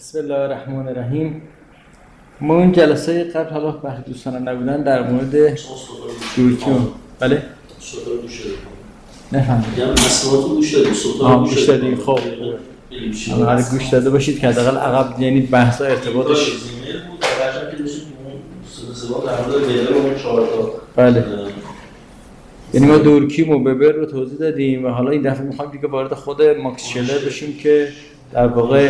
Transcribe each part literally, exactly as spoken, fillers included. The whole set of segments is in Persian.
بسم الله الرحمن الرحیم. ما اون جلسه قبل حالا وقتی دوستان نبودن در مورد دورکی بله صوت گوش دادیم. نفهمیدم. میگم مسئولات گوش دادیم. صوت گوش دادیم. خب اگر گوش داده باشید که حداقل عقب یعنی بحث ارتباطش ایمیل بود. بعدش که داشتیم اون سوال در مورد وبر اون چهار تا بله. یعنی ما دورکیم و وبر رو توضیح دادیم و حالا این دفعه می‌خوایم دیگه وارد خود ماکس شلر بشیم که در واقع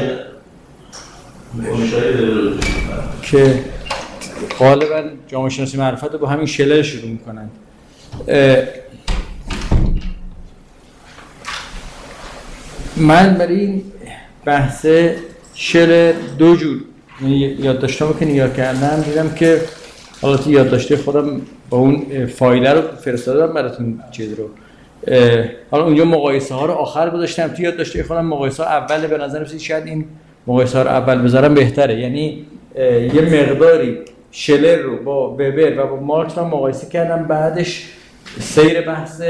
که غالبا جامعه شناسی معرفت رو با همین شلر شروع میکنن. من برای این بحث شلر دو جور یادداشتامو که نگاه کردم دیدم که حالا تو یادداشته خودم با اون فایل رو فرستادم براتون چیز رو حالا اونجا مقایسه ها رو آخر گذاشتم. تو یادداشته خودم مقایسه ها اول به نظر میاد شاید این مقایسه ها رو اول بذارم بهتره. یعنی یه مقداری شلر رو با وبر و با مارکس رو مقایسه کردم، بعدش سیر بحث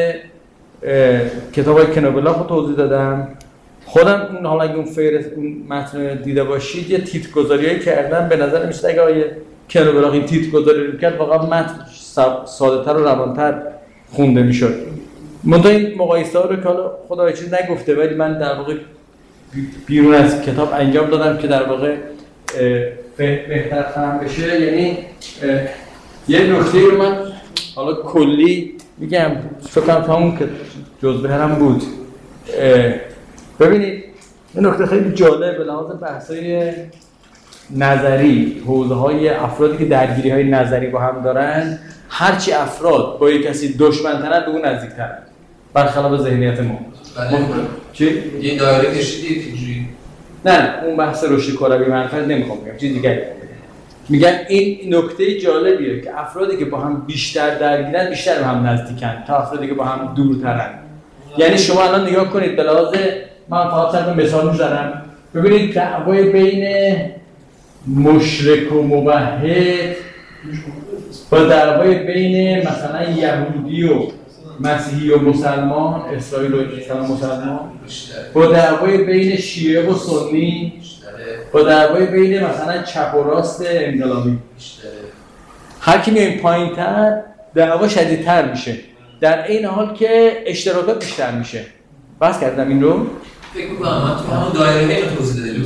کتابای کنوبلاخ رو توضیح دادم. خودم اون حالا اگه اون فهرست اون متن دیده باشید یه تیتر گذاریایی کردم. به نظر میاد اگه آقای کنوبلاخ این تیتر گذاری رو کرد واقعا متن ساده‌تر و روان‌تر خونده میشد. منتها این مقایسه ها رو که حالا خدا چیز نگفته ولی من در واقع بیرون از کتاب انجام دادم که در واقع بهتر فهم بشه. یعنی یه نکته رو من حالا کلی میگم فکر کنم تا اون که جزء هم بود. ببینید این نکته خیلی جالب به لحاظ بحث‌های نظری، حوزه‌های افرادی که درگیری‌های نظری با هم دارن، هرچی افراد با یک کسی دشمن‌ترن به اون نزدیک‌ترن برخلاف ذهنیت ما. بله. چی؟ یه دایره کشیدید اینجوری؟ نه اون بحث رشد کروی معرفت نمیخوام بگم، چیز دیگری میگم. این نکته جالبیه که افرادی که با هم بیشتر درگیرن بیشتر به هم نزدیکن تا افرادی که با هم دورترن. یعنی شما الان نگاه کنید به لحاظ من فقط صرف مثال میزنم. ببینید دعوای بین مشرک و موحد با دعوای بین مثلا یهودی و مسیحی و مسلمان، اسرائیل و اسلام مسلمان، با دعوای بین شیعه و سنی، با دعوای بین مثلا چپ و راست انقلابی، هر کی میایم پایین‌تر دعوا شدیدتر میشه، در این حال که اشتراکات بیشتر میشه. بس کردم این رو فکر می‌کنم من تو همون دایره اینو توضیح دادیم.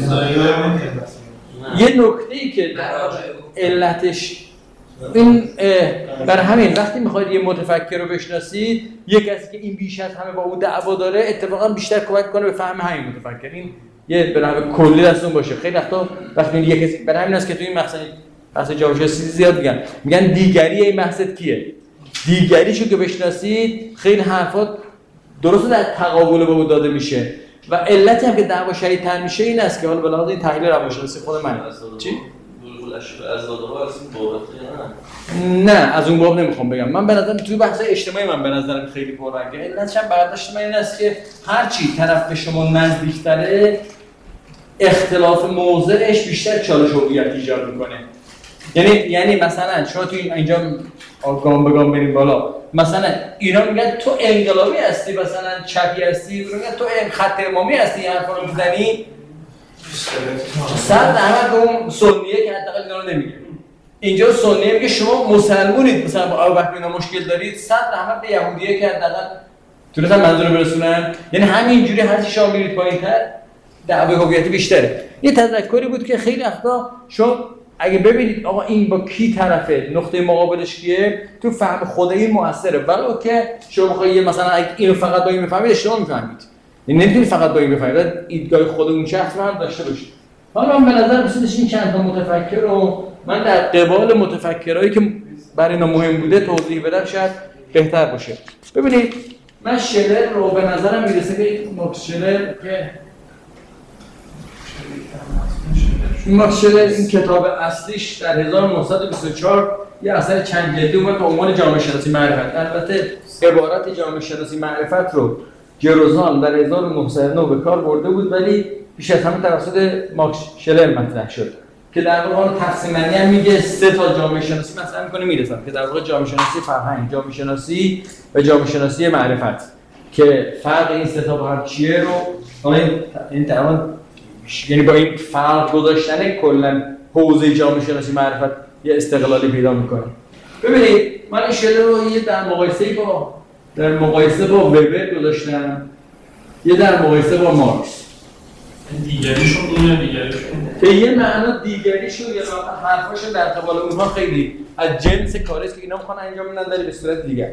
یه نکته‌ای که در علتش این برای همین وقتی میخواید یه متفکر رو بشناسید، یه کسی که این بیش از همه با او دعوا داره اتفاقا بیشتر کمک کنه به فهم همین متفکر. این یه به نحو کلی دستون باشه. خیلی وقتا وقتی یه کسی برای همین است که تو این مقصد بحث جامعه شناسی زیاد میگن میگن دیگری این مقصد کیه؟ دیگریشو که بشناسید خیلی حرفات درست در تقابل با او داده میشه و علتی هم که دعوا شدیدتر میشه این است که حالا به لحاظ این تحلیل روانشناسی خود من چی از داده‌ها از این بابت نه از اون باب نمیخوام بگم. من به نظرم توی بحث اجتماعی من به نظرم خیلی پررنگه. علتش هم برداشت من این است که هرچی طرف به شما نزدیک‌تره اختلاف موضعش بیشتر چالش هویت ایجاد میکنه. یعنی یعنی مثلا شما تو اینجا گام به گام بریم بالا، مثلا اینا میگن تو انقلابی هستی، مثلا چپی هستی، میگن تو خط امامی هستی، این حرفا رو میزنی صد احمد به اون سنیه که حداقل اینا رو نمیگه. اینجا سنیه میگه شما مسلمونید، مثلا با ابوبکر اینا مشکل دارید، صد احمد به یهودیه که حداقل تونستن منظور رو برسونن. یعنی همینجوری هرچی شما میرید پایین‌تر دعوای هویتی بیشتره. یه تذکری بود که خیلی وقتا شما اگه ببینید آقا این با کی طرفه، نقطه مقابلش کیه، تو فهم خود این موثره. ولو که شما بخواید مثلا اگه اینو فقط با این بفهمید اشتباه میفهمید. یعنی نمیتونید فقط با این بفهمید، ایدگاه خود اون شخص رو هم داشته باشید. حالا من به نظر میاد این چند تا متفکر رو من در قبال متفکرایی که برای اینا مهم بوده توضیح بدم شاید بهتر باشه. ببینید من شلر رو به نظرم میرسه که ماکس شلر که ماکس شلر این کتاب اصلیش در هزار و نهصد و بیست و چهار یه اثر چند جلدی اومد با عنوان جامعه شناسی معرفت. البته عبارت جامعه شناسی معرفت رو جروزان در هزار و نهصد و نه به کار برده بود ولی بیش از همه توسط ماکس شلر مطرح شد که در واقع اون تقسیم بندی هم میگه سه تا جامعه شناسی مثلا میکنه میرسن که در واقع جامعه شناسی فرهنگ، جامعه شناسی و جامعه شناسی معرفت که فرق این سه تا با هم چیه رو حالا این تمام یعنی با این فرق گذاشتن کلا حوزه جامعه شناسی معرفت یه استقلالی پیدا میکنه. ببینید من این شعر رو یه در مقایسه با در مقایسه با وبر گذاشتم، یه در مقایسه با مارکس. دیگریشون دونه دیگریشون به یه معنا دیگریشون یا حرفاشون در قبال اونها خیلی از جنس کاری است که اینا میخوان انجام بدن در به صورت دیگر.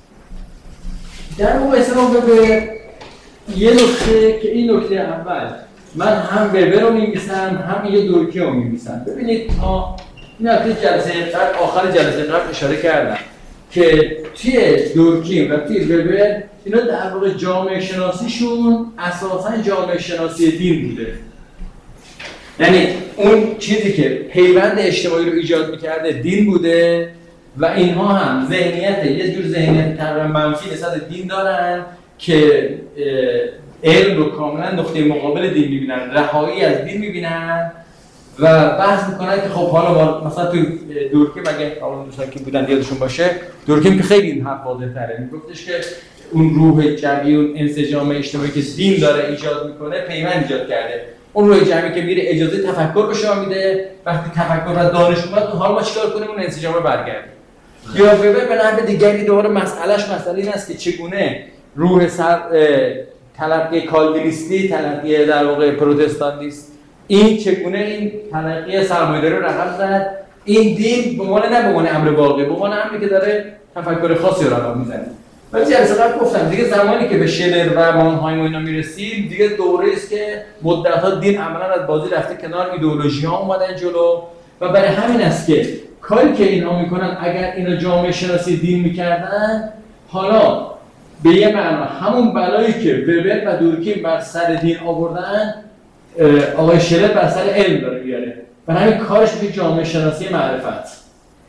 در مقایسه با وبر یه نکته که این نکته اول من هم وبر رو می‌نویسم هم یه دورکی رو می‌نویسم. ببینید ما این نکته جلسه قبل آخر جلسه قبل اشاره کردم که توی دورکی و توی وبر اینا در واقع جامعه شناسیشون اساساً جامعه شناسی دین بوده. یعنی اون چیزی که پیوند اجتماعی رو ایجاد می‌کرده دین بوده و اینها هم ذهنیت یه جور ذهنیت تقریبا منفی نسبت دین دارن که علم رو کاملا نقطه مقابل دین می‌بینن، رهایی از دین می‌بینن و بحث میکنن که خب حالا ما مثلا تو دورکیم اگه اون دوستان که بودن یادشون باشه دورکیم که خیلی این حرف واضح تره میگفتش که اون روح جمعی اون انسجام اجتماعی که دین داره ایجاد میکنه پیوند ایجاد کرده. اون روح جمعی که میره اجازه تفکر به شما میده، وقتی تفکر و دانش اومد حالا ما چیکار کنیم اون انسجام رو برگردیم. یا وبر به نحو دیگری دوباره مسئلهش مسئله این است که چگونه روح سر تلقی کالوینیستی تلقی در واقع پروتستانتیست این چگونه این تلقی سرمایه‌داری رو رقم زد. این دین به عنوان نه به عنوان امر واقعی، به عنوان امری که داره تفکر خاصی رو رقم میزنه. ولی جلسه قبل گفتم دیگه زمانی که به شلر و مانهایم و اینا میرسیم دیگه دوره است که مدت‌ها دین عملاً از بازی رفته کنار، ایدئولوژی‌ها اومدن جلو و برای همین است که کاری که اینها میکنن اگر اینا جامعه شناسی دین میکردن حالا به یه معنا همون بلایی که وبر و دورکیم بر سر دین آوردن آقای شلر بر سر علم داره میاره. برای همین کارش میشه جامعه شناسی معرفت.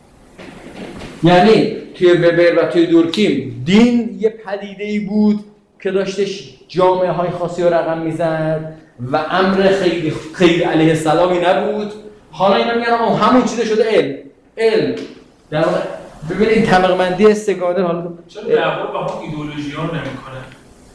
یعنی توی وبر و توی دورکیم دین یه پدیده‌ای بود که داشتش جامعه های خاصی رو رقم میزد و امر خیلی خیلی علیه السلامی نبود. حالا اینا میگن آقا همون چیز شده علم. علم در واقع ببینید طبقه‌بندی سگانه حالا چرا دعوا با هم ایدئولوژی‌ها نمی‌کنه؟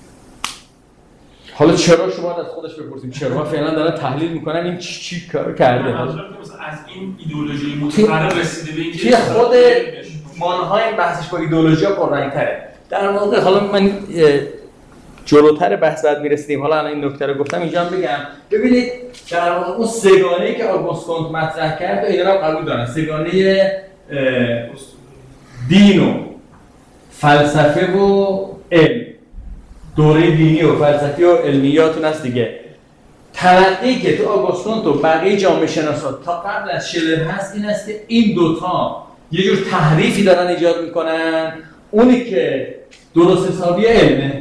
حالا چرا شما از خودش بپرسیم چرا فعلا دارن تحلیل میکنن این چی چی کار کرده. منظورم که مثلا از این ایدئولوژی متفرق رسیده به اینکه توی خود مانهایم بحثش با ایدئولوژی‌ها پررنگ‌تره. در واقع حالا من جلوتر بحث بعد میرسیم، حالا الان این نکته رو گفتم اینجا هم بگم. ببینید در واقع اون سگانه‌ای که آگوست کونت مطرح کرد و اینا رو قبول دارن، سگانه دین و فلسفه و علم، دوره دینی و فلسفی و علمیاتون هست دیگه. تلقی که تو آگوست کونت و بقیه جامعه شناسا تا قبل از شلر هست این است که این دوتا یه جور تحریفی دارن ایجاد میکنن. اونی که درست حسابی علمه.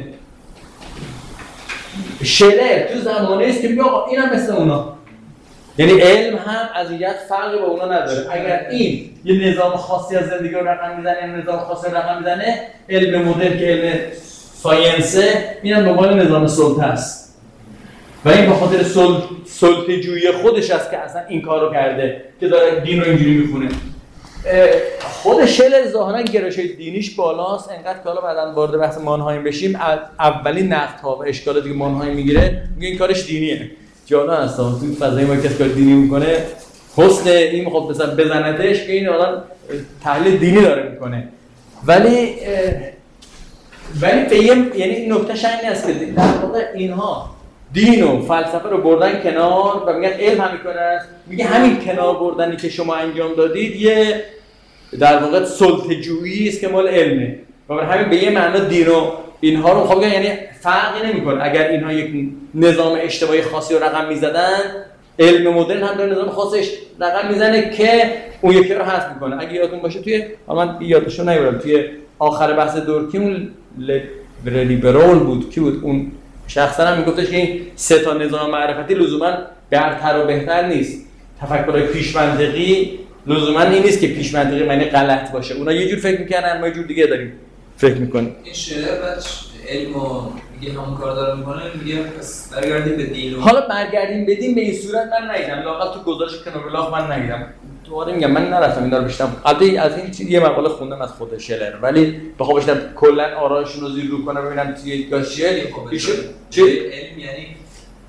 شلر تو زمانه است که میگه آقا اینم مثل اونا، یعنی علم هم از یه فرقی با اونا نداره. اگر این یه نظام خاصی از زندگی رو رقم میزنه، یه نظام خاصی رو رقم میزنه، علم مدرن که علم ساینسه اینم به عنوان نظام سلطه است و این به خاطر سلطه جویی خودش است که اصلا این کار رو کرده که داره دین رو اینجوری میخونه. خود شلر ظاهرا گرایش‌های دینیش بالاست، انقدر که حالا بعداً وارد بحث مانهایم بشیم اولین نقدها و اشکالاتی که مانهایم میگیره میگه این کارش دینیه. جالب است تو فضای ما کسی کار دینی میکنه حسن این میخواد مثلا بزندش که این الان تحلیل دینی داره میکنه. ولی ولی فهم یعنی این نکتهش این است که در واقع اینها دین و فلسفه رو بردن کنار و میگن علم همین کار است. میگه همین کنار بردنی که شما انجام دادید یه در واقع سلطه‌جویی است که مال علمه و برای همین به یه معنا دین و اینها رو خب یعنی فرقی نمیکنه. اگر اینها یک نظام اجتماعی خاصی رو رقم میزدن، علم مدرن هم داره نظام خاصش رقم میزنه که اون یکی رو حذف میکنه. اگه یادتون باشه توی حالا من یادشو نمیبرم توی آخر بحث دورکیم اون لیبرال بود کی بود اون شخصا هم میگفتش که این سه تا نظام معرفتی لزوما برتر و بهتر نیست. تفکرهای پیش منطقی لزوما این نیست که پیش منطقی معنی غلط باشه. اونا یه جور فکر میکنن ما یه جور دیگه داریم فکر میکنیم. این شلر بعد علمو میگه همون کار داره میکنه، میگه پس برگردیم به دین. حالا برگردیم به دین به این صورت من ندیدم، لااقل تو گزارش کنوبلاخ من ندیدم. دوباره میگم من نرفتم اینا رو بیشتر. البته از این چیز یه مقاله خوندم از خود شلر، ولی بخوام باشم کلا آرایشون رو زیر رو کنم ببینم چیه گاشیه ایشون چه علم یعنی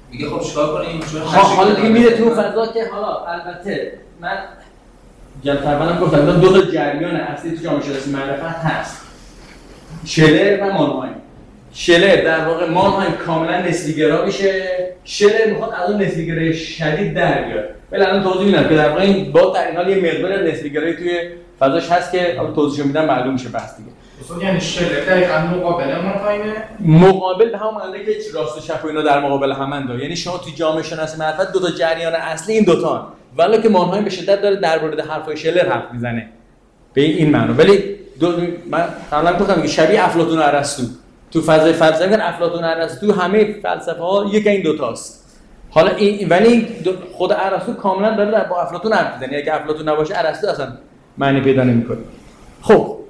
میگه خب چیکار کنیم؟ حالا دیگه میره تو فضا که حالا البته من جلتربنم گفتم دو تا جریان اصلی تو جامعه شناسی معرفت هست، شلر و مانهایم. شلر در واقع مانهایم کاملا نسبی‌گرا میشه، شلر میخواد از اون نسبی‌گرایی شدید در بیاد. ولی الان توضیح میدم که در واقع این با در این حال یه مقدار نسبی‌گرایی توی فضاش هست که الان توضیحش میدم معلوم میشه بحث دیگه. اصلا یعنی شلر دقیقاً مقابل مانهایمه؟ مقابل به همون معنی که راست و چپ و اینا در مقابل همند. یعنی شما توی جامعه شناسی معرفت دو تا جریان اصلی این دو تا، ولی که مانهایم به شدت داره در مورد حرفای شلر حرف میزنه به این معنی. ولی دو من قبلا گفتم که شبیه افلاطون و ارسطو تو فضای فلسفه میگن افلاطون و ارسطو همه فلسفه ها یک این دو تاست. حالا این ولی خود ارسطو کاملا داره با افلاطون حرف میزنه، اگه افلاطون نباشه ارسطو اصلا معنی پیدا نمیکنه. خب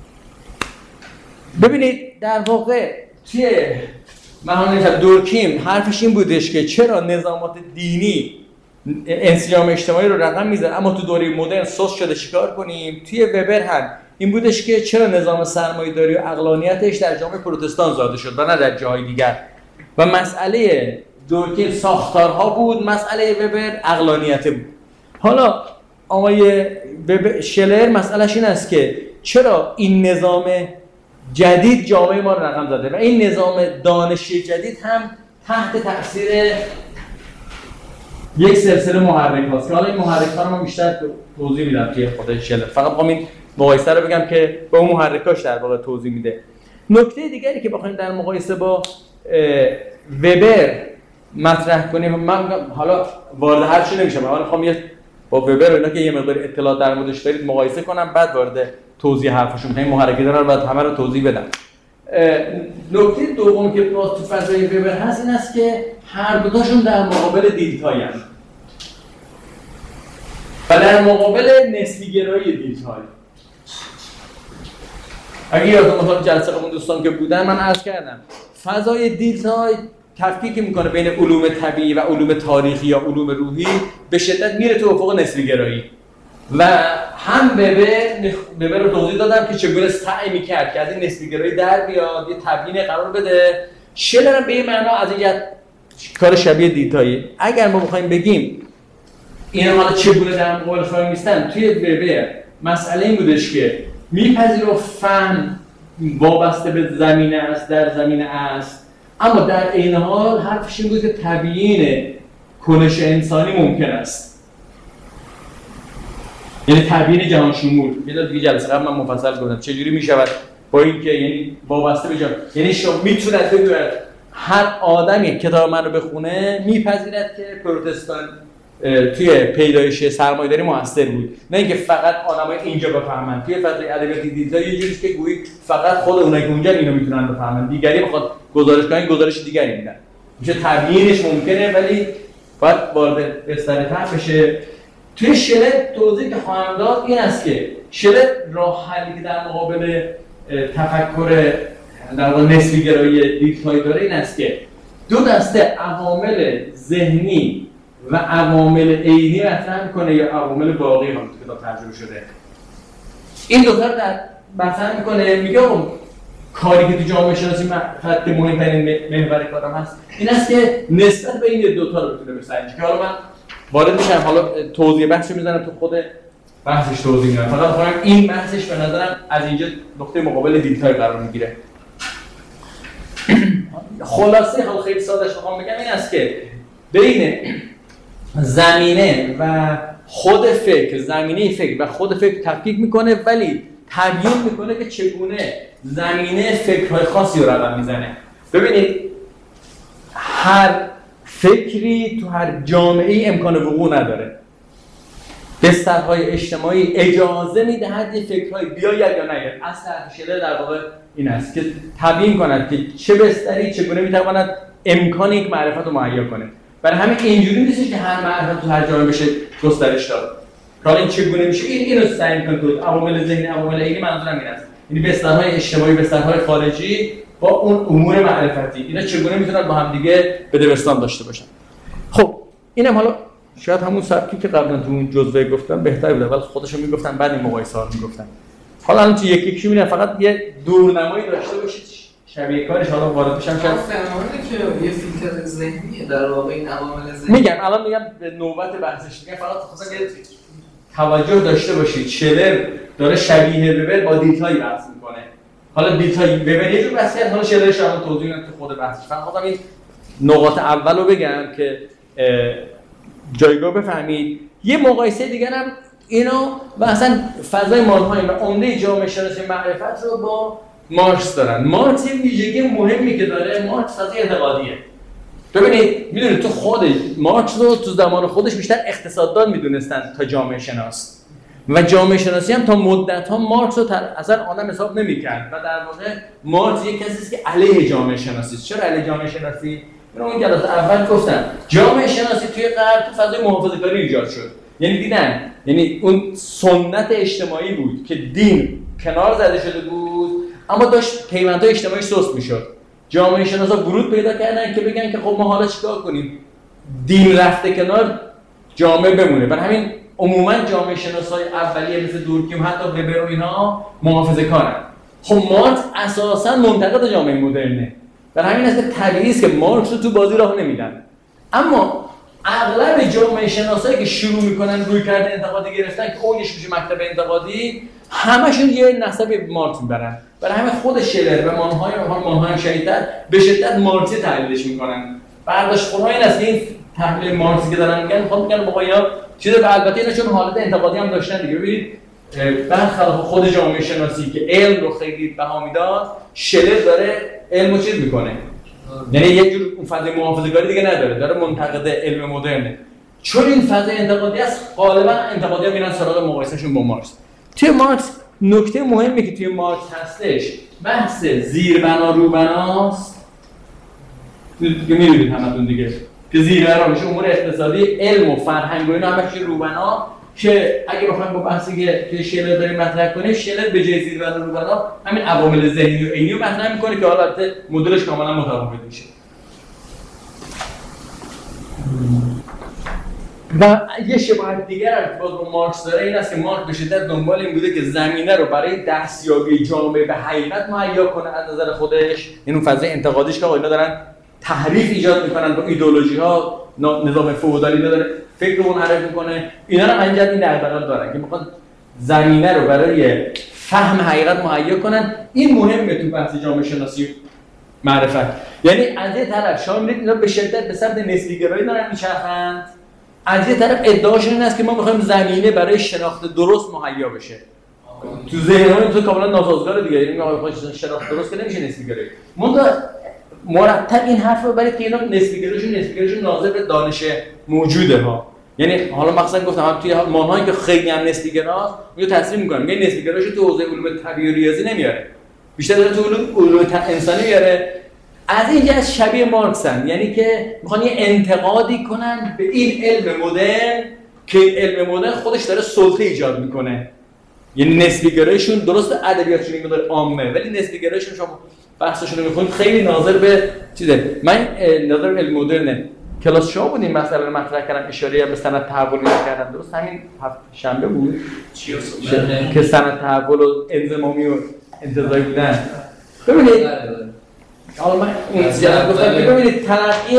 ببینید در واقع توی مهانش دورکیم حرفش این بودش که چرا نظامات دینی انسجام اجتماعی رو رقم میزنه اما تو دوره مدرن سوس شده چیکار کنیم. توی وبر هم این بودش که چرا نظام سرمایه‌داری و عقلانیتش در جامعه پروتستان زاده شد و نه در جاهای دیگر. و مسئله دورکیم ساختارها بود، مسئله وبر عقلانیت بود. حالا آقای شلر مسئلهش این است که چرا این نظام جدید جامعه ما رو رقم زده و این نظام دانشی جدید هم تحت تاثیر یک سلسله محرک هاست که حالا این محرک ها رو من بیشتر توضیح میدم توی خود شلر. فقط میخوام این مقایسه رو بگم که با اون محرکاش در واقع توضیح میده. نکته دیگری که بخوایم در مقایسه با وبر مطرح کنیم، من حالا وارد هر چی نمیشم، حالا میخوام یه با وبر و اینا که یه مقدار اطلاع در موردش دارید مقایسه کنم، بعد وارد توضیح حرفشون میشم. محرکات رو بعد همه رو توضیح بدم. نکته دوم که باز تو فضای وبر هست این است که هر دو تاشون در مقابل دیدتایی هستند و در مقابل نسبی گرایی دیدتایی. اگه یادتون باشه جلسه اون دوستان که بودن من عرض کردم فضای دیدتایی تفکیک میکنه بین علوم طبیعی و علوم تاریخی یا علوم روحی، به شدت میره تو افق نسبی گرایی. و هم وبر رو توضیح دادم که چگونه سعی میکرد که از این نسبی گرایی در بیاد، یه تبیین قرار بده. شلر هم به این معنا از این کار شبیه دیدتایی. اگر ما بخوایم بگیم این حالا چگونه در مقابل فهم نیستن، توی وبر مسئله این بودش که میپذیره فهم وابسته به زمینه است، در زمینه است، اما در این حال حرفش این بود که تبیین کنش انسانی ممکن است، یعنی تبیین جهان شمول. یه دیگه جلسه قبل من مفصل گفتم چجوری میشود با اینکه یعنی وابسته به جهان، یعنی شما میتونید بگید هر آدمی کتاب من رو بخونه میپذیرد که پروتستان توی پیدایش سرمایه‌داری موثر بود، نه اینکه فقط آدمای اینجا بفهمن. توی فضای ادبیات دیجیتال یه جوریه که گویی فقط خود اونایی که اونجا اینو میتونن بفهمن، دیگری بخواد گزارش کنن گزارش دیگری میدن. میشه تبیینش ممکنه ولی باید وارد بسترتر بشه. توی شلر توضیح که خواهم داد این است که شلر راه حلی که در مقابل تفکر در واقع نسبی گرایی دیدتایی داره این است که دو دسته عوامل ذهنی و عوامل عینی مطرح میکنه یا عوامل واقعی هم تو کتاب ترجمه شده. این دو تا در مطرح میکنه، میگه اون کاری که تو جامعه شناسی خط مهمترین محور کارم هست این است که نسبت به این دو تا رو بتونه بسنجه. که حالا من وارد میشم، حالا توضیح بحث میزنم تو خود بحثش توضیح میدم. فقط میخوام این بحثش به نظرم از اینجا نقطه مقابل دیدتای قرار میگیره. خلاصه حال خیلی سادهش میخوام بگم این است که بین زمینه و خود فکر، زمینه فکر و خود فکر تفکیک میکنه، ولی تبیین میکنه که چگونه زمینه فکرهای خاصی رو رقم میزنه. ببینید هر فکری تو هر جامعه‌ای امکان وقوع نداره. بسترهای اجتماعی اجازه میدهد یه فکرهای بیاید یا نیاید. اصل شلر در واقع این است که تبیین کند که چه بستری چگونه میتواند امکان یک معرفت رو مهیا کنه. برای همین اینجوری نیست که هر معرفت تو هر جامعه بشه گسترش داد. حالا این چگونه میشه؟ این اینو سعی می‌کنه تو عوامل ذهنی، عوامل عینی، منظورم این است. یعنی بسترهای اجتماعی، بسترهای خارجی با اون امور معرفتی اینا چگونه میتونن با هم دیگه بدبستان داشته باشن. خب اینم حالا شاید همون سبکی که قبلا تو اون جزوه گفتم بهتر بود، ولی خودشون میگفتن بعد این مقایسه ها میگفتن. حالا الان تو یکی یکی میبینم فقط یه دورنمایی داشته باشید شبیه کارش حالا وارد بشم شاید فهمانه که یه فیلتر ذهنیه در واقع این عوامل ذهنی. میگم الان میگم به نوبت بحثش میگم فقط خواستم یه توجه داشته باشید شلر داره شبیه وبر با دیتایی بحث میکنه. حالا دیتایی وبر یه جور بحث کرد، حالا شلرش هم توضیح میدم تو خود بحثش. فقط خواستم این نقاط اول رو بگم که جایگاه بفهمید. یه مقایسه دیگه هم اینو و اصلا فضای مارکس و عمده جامعه شناسی معرفت رو با مارکس دارن. مارکس یه ویژگی مهمی که داره، مارکس فضای انتقادیه. ببینید میدونید تو خود مارکس رو تو زمان خودش بیشتر اقتصاددان میدونستن تا جامعه شناس و جامعه شناسی هم تا مدت ها مارکس رو اصلا آدم حساب نمی‌کرد و در واقع مارکس یک کسی است که علیه جامعه شناسی است. چرا علیه جامعه شناسی؟ من اون جلسه اول گفتم جامعه شناسی توی غرب تو فضای محافظه‌کاری ایجاد شد. یعنی دیدن، یعنی اون سنت اجتماعی بود که دین کنار زده شده بود اما داشت پیوندهای اجتماعی سست میشد. جامعه شناسا ورود پیدا کردن که بگن که خب ما حالا چیکار کنیم؟ دین رفته کنار جامعه بمونه. برای همین عموما جامعه شناسای اولیه مثل دورکیم حتی وبر و اینا محافظه‌کارن. خب مارکس اساسا منتقد جامعه مدرنه. برای همین است که طبیعی است که مارکس رو تو بازی راه نمیدن. اما اغلب جامعه شناسایی که شروع میکنن روی کرده انتقادی گرفتن که اونش میشه مکتب انتقادی، همشون یه نسب مارکس میبرن. برای همین خود شلر و مانهای اونها مانهای شدیدتر به شدت مارکسی تحلیلش میکنن. برداشت خودها این است که این تحلیل مارکسی که دارن میگن خود میگن بابا یا چیزا به البته اینا چون حالت انتقادی هم داشتن دیگه. ببینید برخلاف خود جامعه شناسی که علم رو خیلی بها میداد، شلر داره علمو چیز میکنه. یعنی یه جور اون فضای محافظه‌کاری دیگه نداره، داره منتقد علم مدرنه. چون این فضای انتقادی است غالبا انتقادی‌ها میرن سراغ مقایسهشون با مارکس. توی مارکس نکته مهمی که توی مارکس هستش بحث زیربنا روبناست. دیگه می‌دونید همتون دیگه که زیربنا میشه امور اقتصادی، علم و فرهنگ و اینا همش روبنا که اگه بخوایم با بحثی که توی شلر داریم مطرح کنیم، شلر به جای زیربنا روبنا همین عوامل ذهنی و عینی رو مطرح می‌کنه که حالا البته مدلش کاملا متفاوت میشه. و یه شباهت دیگر ارتباط با مارکس داره این است که مارکس به شدت دنبال این بوده که زمینه رو برای دستیابی جامعه به حقیقت مهیا کنه از نظر خودش. این اون فضای انتقادیش که اینا دارن تحریف ایجاد میکنن با ایدئولوژی‌ها، نظام فئودالی داره فکر رو منحرف میکنه. اینا رو انجام این دغدغه دارن که میخوان زمینه رو برای فهم حقیقت مهیا کنن. این مهمه تو بحث جامعه شناسی معرفت. یعنی از یه طرف شما می‌بینید اینا به شدت به سمت نسبی‌گرایی دارن میچرخند، از یه طرف ادعاشون این است که ما می‌خوایم زمینه برای شناخت درست مهیا بشه. تو ذهنمون تو کاملا ناسازگار دیگه، یعنی ما می‌خوایم شناخت درست که نمیشه نسبی‌گرایی. منتها مرتب این حرف رو برید که اینا نسبی‌گرایشون نسبی‌گرایشون ناظر به دانش موجوده ها. یعنی حالا مثلا گفتم هم توی مانهایی که خیلی هم نسبی‌گراست میو تصریح می‌کنم، میگه نسبی‌گرایش تو حوزه علوم طبیعی و ریاضی نمیاره، بیشتر داره تو علوم علوم انسانی میاره. از اینجا از شبیه مارکسن، یعنی که میخوان یه انتقادی کنن به این علم مدرن که این علم مدرن خودش داره سلطه ایجاد میکنه. یعنی نسبی‌گرایشون درست ادبیاتشون این مقدار عامه، ولی نسبی‌گرایشون شما بحثشون رو میخونید خیلی ناظر به چیزه. من نظر علم مدرن کلاس شما بودیم مثلا مطرح کردم، اشاره به سند تحول کردم، درست همین هفته شنبه بود چی که سند تحول و انضمامی و انتزاعی بودن. ببینید حالا من اون زیاد گفتم که ببینید تلقی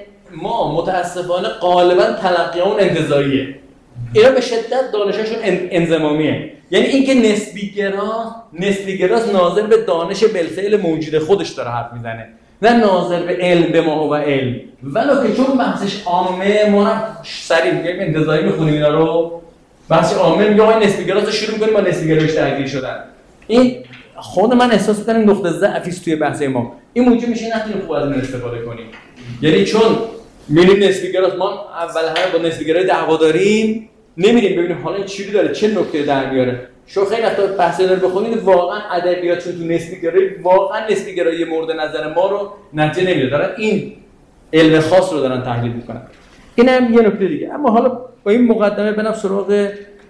ما متاسفانه غالبا تلقی اون انتزاعیه. اینا به شدت دانششون انضمامیه. یعنی اینکه نسبی‌گرا نسبی‌گراست ناظر به دانش بالفعل موجود خودش داره حرف میزنه، نه ناظر به علم به ما و علم. ولو که چون بحثش عامه ما هم سریع میگیم انتزاعی میخونیم اینا رو، بحث عامه میگه آقا نسبی‌گراست شروع می‌کنیم با نسبی‌گرایش درگیر شدن. این خود من احساس می‌کنم نقطه ضعفی است توی بحث ما. این موجب میشه نتونیم خوب از این استفاده کنیم. یعنی چون می‌بینیم نسبی‌گراست، ما اول همه با نسبی‌گرایی دعوا داریم، نمی‌ریم ببینیم حالا این چیزی داره چه نکته در میاره. شو خیلی وقتا بحث رو بخونید واقعا ادبیاتشون تو نسبی‌گرایی واقعا نسبی‌گرایی مورد نظر ما رو نتیجه نمیده، دارن این علم خاص رو دارن تحلیل می‌کنن. این هم یه نکته دیگه. اما حالا با این مقدمه بریم سراغ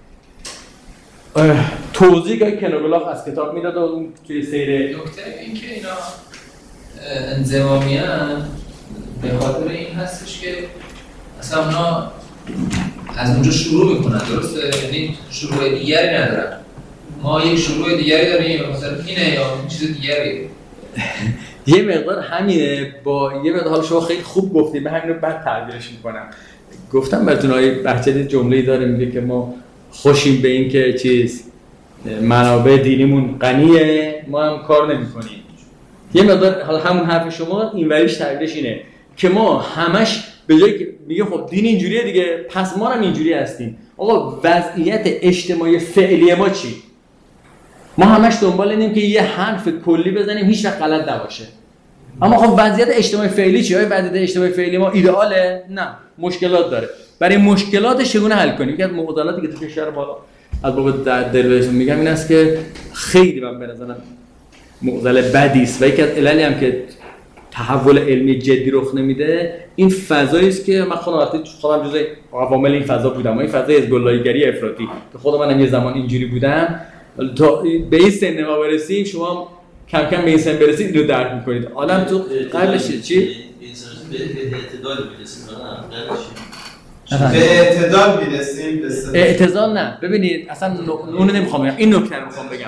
توضیحی که کنوبلاخ از کتاب میداد و اون توی سیر نکته این که اینا انضمامیان به خاطر این هستش که اصلا اونا از اونجا شروع میکنن، درسته؟ یعنی شروع دیگری ندارن. ما یک شروع دیگری داریم مثلا اینه یا چیز دیگری. یه مقدار همینه، با یه مقدار حالا شما خیلی خوب گفتید، من همین رو بعد تعبیرش میکنم. گفتم براتون آقای بهجتی جمله‌ای داره میگه که ما خوشیم به این که چیز منابع دینیمون غنیه، ما هم کار نمی‌کنیم. یه مقدار حالا همون حرف شما این وریش تعبیرش اینه که ما همش به جایی که میگه خب دین اینجوریه دیگه، پس ما هم اینجوری هستیم. آقا وضعیت اجتماعی فعلی ما چی؟ ما همش دنبال اینیم که یه حرف کلی بزنیم هیچ وقت غلط نباشه. اما خب وضعیت اجتماعی فعلی چیه؟ وضعیت اجتماعی فعلی ما ایدئاله؟ نه، مشکلات داره. برای مشکلاتش چگونه حل کنیم؟ یکی از معضلاتی که تو کشور بالا از باب دل بهتون میگم این است که خیلی من به نظرم معضل بدی است و یکی از عللی هم که تحول علمی جدی رخ نمیده این فضایی است که من خودم وقتی خودم جزء عوامل این فضا بودم، این فضای حزب الله‌گری افراطی که خود منم یه زمان اینجوری بودم، تا به این سن ما برسیم شما کم کم به این سن برسید رو درک میکنید. آدم تو قبلش چی؟ به اعتدال میرسیم. به اعتدال میرسیم. اعتدال نه، ببینید اصلا اون نمیخوام بگم، این نکته رو میخوام بگم.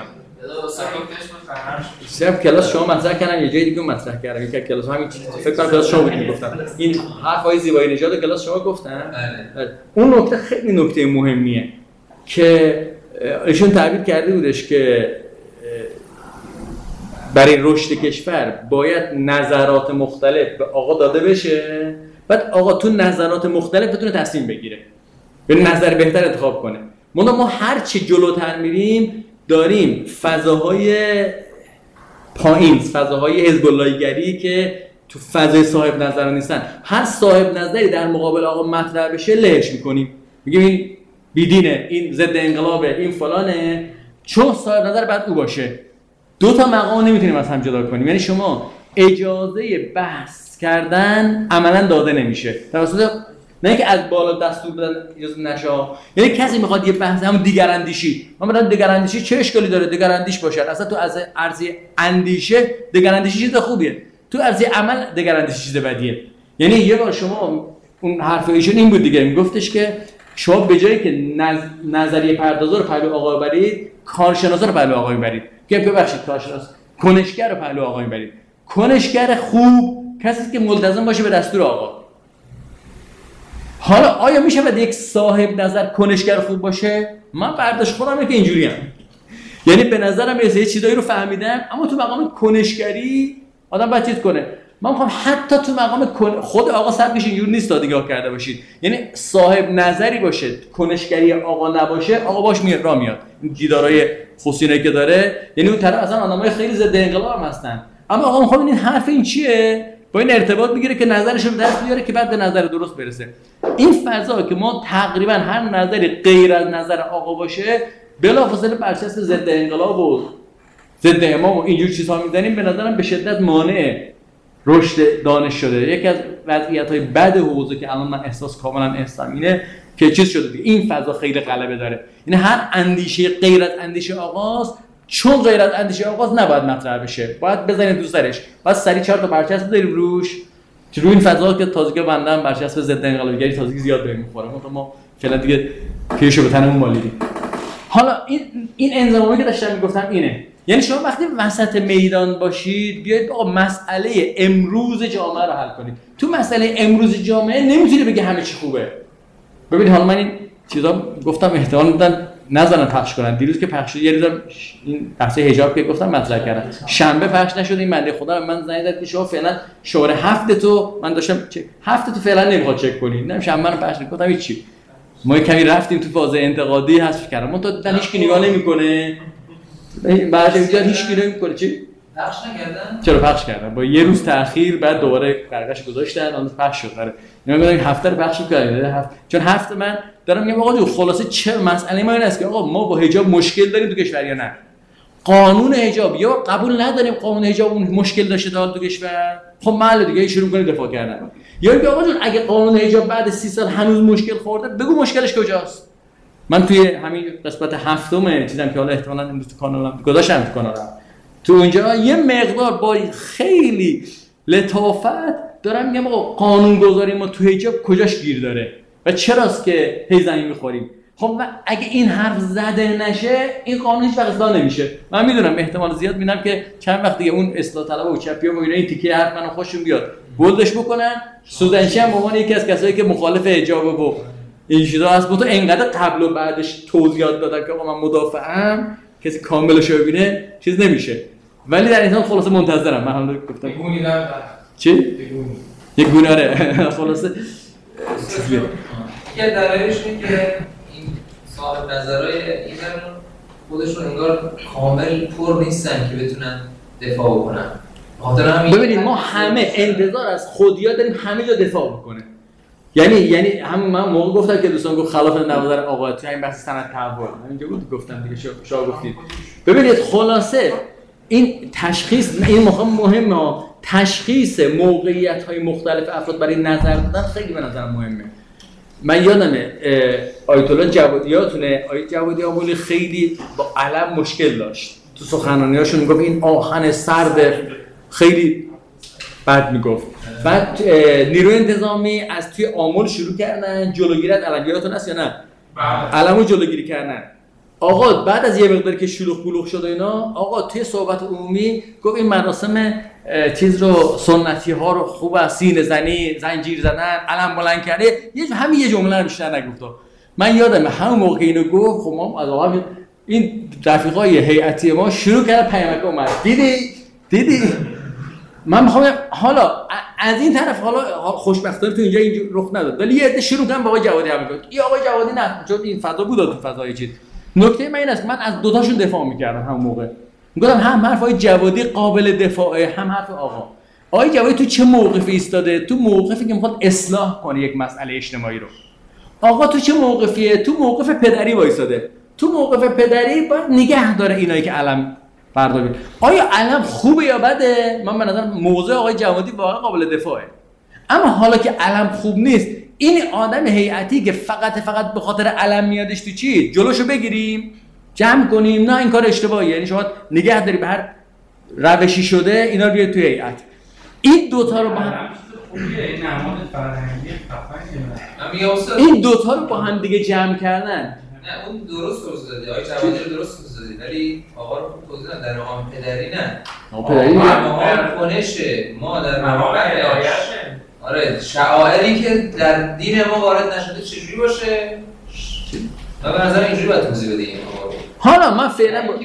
صرف کلاس شما مطرح کردم، یه جای دیگه مطرح کردم، یک کلاس همین فکر کنم کلاس شما بود گفتم این حرفای زیبایی نژاد کلاس شما گفتم. اون نکته خیلی نکته مهمیه که ایشون تعبیر کرده بودش که برای رشد کشور باید نظرات مختلف به آقا داده بشه، بعد آقا تو نظرات مختلف بتونه تصمیم بگیره، به نظر بهتر انتخاب کنه. ما ما هر چی جلوتر میریم داریم فضاهای پایین، فضاهای حزب الله‌گری که تو فضای صاحب نظران نیستن. هر صاحب نظری در مقابل آقا مطرح بشه لهش میکنیم، میگیم این بیدینه، این ضد انقلابه، این فلانه، چون صاحب نظر بعد او باشه. دو تا مقام نمیتونیم از هم جدا کنیم. یعنی شما اجازه بحث کردن عملا داده نمیشه توسط، نه اینکه از بالا دستور بدن اجازه نشه. یعنی کسی میخواد یه بحث همون دیگراندیشی، ما میگم دیگراندیشی چه اشکالی داره؟ دیگراندیش باشه. اصلا تو از ارزی اندیشه دیگراندیشی چیز خوبیه، تو ارزی عمل دیگراندیشی چیز بدیه. یعنی یه بار شما اون حرف ایشون این بود دیگه، میگفتش که شما به جایی که نظ... نظریه پردازا رو پهلو آقا برید، کارشناسا رو پهلو آقا برید. که ببخشید کارشناس، کنشگر رو پهلو آقا برید. کنشگر خوب کسی که ملتزم باشه به دستور آقا. حالا آیا میشه بعد یک صاحب نظر کنشگر خوب باشه؟ من برداشت خودم اینه که اینجوری هم. یعنی به نظرم میرسه یه چیزایی رو فهمیدم، اما تو مقام کنشگری آدم باید چیز کنه. من میخوام حتی تو مقام کن... خود آقا سبکش اینجور نیست تا نگاه کرده باشید. یعنی صاحب نظری باشه، کنشگری آقا نباشه، آقا باش میاد راه میاد. این دیدارای خصوصی که داره، یعنی اون طرف اصلا آدمای خیلی ضد انقلاب هم هستن، اما آقا میخوام این حرف این چیه؟ با این ارتباط میگیره که نظرش رو به دست بیاره که بعد به نظر درست برسه. این فضا که ما تقریبا هر نظری غیر از نظر آقا باشه بلافاصله برچسب ضد انقلاب و ضد امام و اینجور چیزها میزنیم، به نظرم به شدت مانع رشد دانش شده. یکی از وضعیت‌های بد حوزه که الان من احساس کاملا احساسم اینه که چیز شده دیگه، این فضا خیلی غلبه داره. یعنی هر اندیشه غیر از اندیشه آغاز، چون غیر از اندیشه آغاز نباید مطرح بشه، باید بزنید تو سرش، باید سری چهار تا برچسب بذاریم روش که روی این فضا که تازگی بنده هم برچسب ضد انقلابیگری تازگی زیاد بهم می‌خوره، ما ما فعلا دیگه پیشو به تنمون مالیدیم. حالا این این انضمامی که داشتم میگفتم اینه، یعنی شما وقتی وسط میدان باشید بیاید آقا مسئله امروز جامعه رو حل کنید. تو مسئله امروز جامعه نمیتونی بگی همه چی خوبه. ببینید حالا من این چیزا گفتم احتمال میدن نذارن پخش کنن. دیروز که پخش شد یه روز این بحث حجاب که گفتم مطرح کردم، شنبه پخش نشد. این بنده خدا به من زنگ زد که شما فعلا شماره هفت تو من داشتم چک هفت تو فعلا نمیخواد چک کنی. نمیدونم شنبه رو پخش نکنم هیچی. ما کمی رفتیم تو فاز انتقادی حذف کردم. من تا دیدن هیچ کی نگاه نمیکنه. بعد اینجا هیچ کی نمیکنه. چی؟ پخش نکردن؟ چرا پخش کردن؟ با یه روز تأخیر بعد دوباره برگشت گذاشتن، اون پخش شد. آره. اینا میگن هفته رو پخش کردن. هفت چون هفته من دارم میگم آقا جو خلاصه چه مسئله ما این است که آقا ما با حجاب مشکل داریم تو کشور یا نه؟ قانون حجاب یا قبول نداریم قانون حجاب اون مشکل داشته تا تو کشور؟ خب معلومه دیگه شروع کنید دفاع کردن. یا اینکه آقا جون اگه قانون حجاب بعد سی سال هنوز مشکل خورده بگو مشکلش کجاست؟ من توی همین قسمت هفتم چیزام که حالا احتمالاً امروز تو کانالم گذاشتم تو کانالم، تو اونجا یه مقدار با خیلی لطافت دارم میگم آقا قانونگذاری ما تو حجاب کجاش گیر داره و چراست که هی زمین می‌خوریم. خب اگه این حرف زده نشه این قانون هیچ وقت اصلاح نمیشه. من میدونم احتمال زیاد میبینم که چند وقت دیگه اون اصلاح طلب و چپیا و اینا این تیکه حرف منو خوشم بیاد بولدش بکنن. سودنشی هم به عنوان یکی از کسایی که مخالف حجاب و این چیزا هست بود تو اینقدر قبل و بعدش توضیحات دادن که آقا من مدافعم، کسی کاملش رو ببینه چیز نمیشه. ولی در این حال خلاصه منتظرم. من هم گفتم گونی دارم. چی؟ یک گونه آره خلاصه چیزیه. یه دلایلش اینه که این صاحب نظرهای ایران خودشون انگار کامل پر نیستن که بتونن دفاع بکنن. ببینید ما همه انتظار از خودیا داریم همه جا دفاع بکنه. یعنی یعنی هم من موقع گفتم که دوستان گفت خلاف نظر آقا توی این بحث سند تحول اینجا بود گفتم دیگه شما گفتید. ببینید خلاصه این تشخیص این مهمه، تشخیص موقعیت‌های مختلف افراد برای نظر دادن خیلی به نظر مهمه. من یادمه آیت الله جوادی یادتونه آیت جوادی آمولی خیلی با علم مشکل داشت تو سخنرانی‌هاشون، میگفت این آهن سرد خیلی بد میگفت. بعد نیروی انتظامی از توی آمل شروع کردن جلوگیری از علم. یادتون هست یا نه؟ علمو جلوگیری کردن. آقا بعد از یه مقدار که شلوغ بلوغ شد و اینا، آقا توی صحبت عمومی گفت این مراسم چیز رو سنتی ها رو خوب از سینه زنی زنجیر زدن علم بلند کرده یه همین یه جمله رو بیشتر نگفت. من یادم همون موقع اینو گفت خب ما از آقا این رفیقای هیئتی ما شروع کردن پیامک اومد دیدی دیدی من میخوام حالا از این طرف حالا خوشبختانه تو اینجا اینجا رخ نداد ولی یه عده شروع کردن با آقای جوادی هم میگفت این آقای جوادی نه چون این فضا بود تو فضای چیز. نکته من این است من از دو تاشون دفاع میکردم همون موقع. میگفتم هم حرف آقای جوادی قابل دفاعه هم حرف آقا. آقای جوادی تو چه موقفی ایستاده؟ تو موقفی که میخواد اصلاح کنه یک مسئله اجتماعی رو. آقا تو چه موقفیه؟ تو موقف پدری وایساده. تو موقف پدری باید نگه داره اینایی که علم برداری. آیا علم خوبه یا بده؟ من به نظر موضوع آقای جوادی واقعا قابل دفاعه. اما حالا که علم خوب نیست این آدم هیئتی که فقط فقط به خاطر علم میادش تو چی؟ جلوشو بگیریم؟ جمع کنیم؟ نه این کار اشتباهیه. یعنی شما نگه داری به هر روشی شده اینا رو بیاد توی هیئت. این دوتا رو با هم این نماد فرهنگی خفنه. این دوتا رو با هم دیگه جمع کردن. نه اون درست توضیح دادی. آقای جوادی رو درست توضیح دادی ولی آقا رو خوب توضیح دادن. در مقام پدری نه. آقا پدری نه. مقام کنشه ما در مقام هدایته. آره شعائری که در دین ما وارد نشده چجوری باشه؟ من به نظر اینجوری باید توضیح بدیم آقا رو. حالا من فعلا با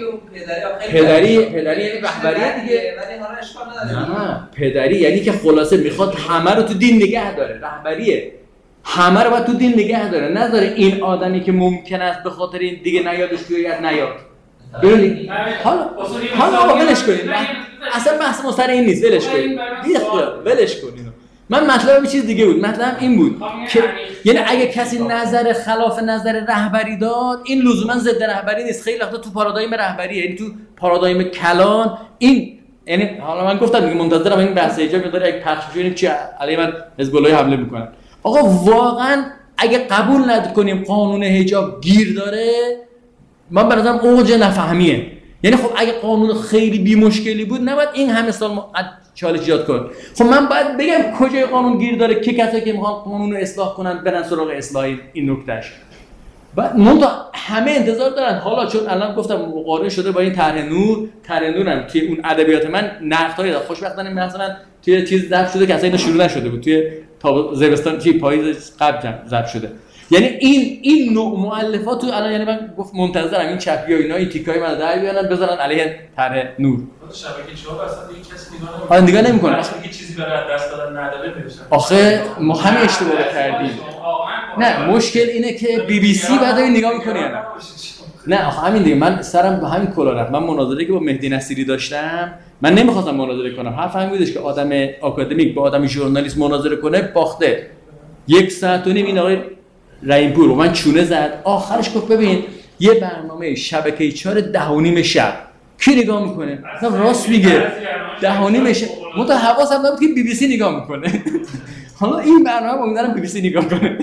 پدری پدری یعنی رهبری دیگه ولی حالا اشکال نداره. نه پدری یعنی که خلاصه میخواد همه رو تو دین نگه داره. رهبریه همه رو باید تو دین نگه داره نذاره این آدمی که ممکن است به خاطر این دیگه نیادش بیاد نیاد. ببینید حالا حالا آقا ولش کنید اصلا بحث ما سر این نیست ولش کنید ولش کنید. من مطلبم یه چیز دیگه بود. مطلبم این بود که یعنی اگه کسی نظر خلاف نظر رهبری داد این لزوما ضد رهبری نیست. خیلی وقتا تو پارادایم رهبریه یعنی تو پارادایم کلان این یعنی حالا من گفتم دیگه منتظرم این بحث حجاب میذاره یک پخش ببینیم چی علیه من حزب الله حمله میکنن. آقا واقعا اگه قبول نکنیم قانون حجاب گیر داره من به نظرم اوج نفهمیه. یعنی خب اگه قانون خیلی بی مشکلی بود نباید این همه سال چالش ایجاد کنه. خب من باید بگم کجای قانون گیر داره که کسایی که میخوان قانون رو اصلاح کنن برن سراغ اصلاح این نکتهش. بعد منتها همه انتظار دارن. حالا چون الان گفتم مقارنه شده با این طرح نور طرح نورم توی اون ادبیات من نقدهای داد. خوشبختانه مثلا توی چیز ضبط شده که اصلا اینا شروع نشده بود توی تاب زمستان چی پاییز قبل ضبط شده. یعنی این این نوع مؤلفات تو الان یعنی من گفت منتظرم این چپی و اینا این تیکای من در بیارن بذارن علیه طرح نور. شبکه چهار اصلا دیگه کسی نگاه نمی‌کنه. آره نگاه نمی‌کنه. اصلا دیگه چیزی برای دست دادن نداره نمی‌شه. آخه ما همین اشتباه کردیم. نه مشکل اینه که بی بی سی بعد این نگاه می‌کنی یا نه؟ نه آخه همین دیگه من سرم به همین کلا رفت. من مناظره که با مهدی نصیری داشتم من نمی‌خواستم مناظره کنم. حرف همین بودش که آدم آکادمیک با آدم ژورنالیست مناظره کنه باخته. یک ساعت و نیم این آقای رحیم‌پور رو من چونه زد. آخرش گفت ببین یه برنامه شبکه چهار ده و نیم شب کی نگاه میکنه؟ مثلا راست میگه ده و نیم شب. منتها حواسم نبود که بی بی سی نگاه میکنه. حالا این برنامه امیدوارم بی بی سی نگاه کنه.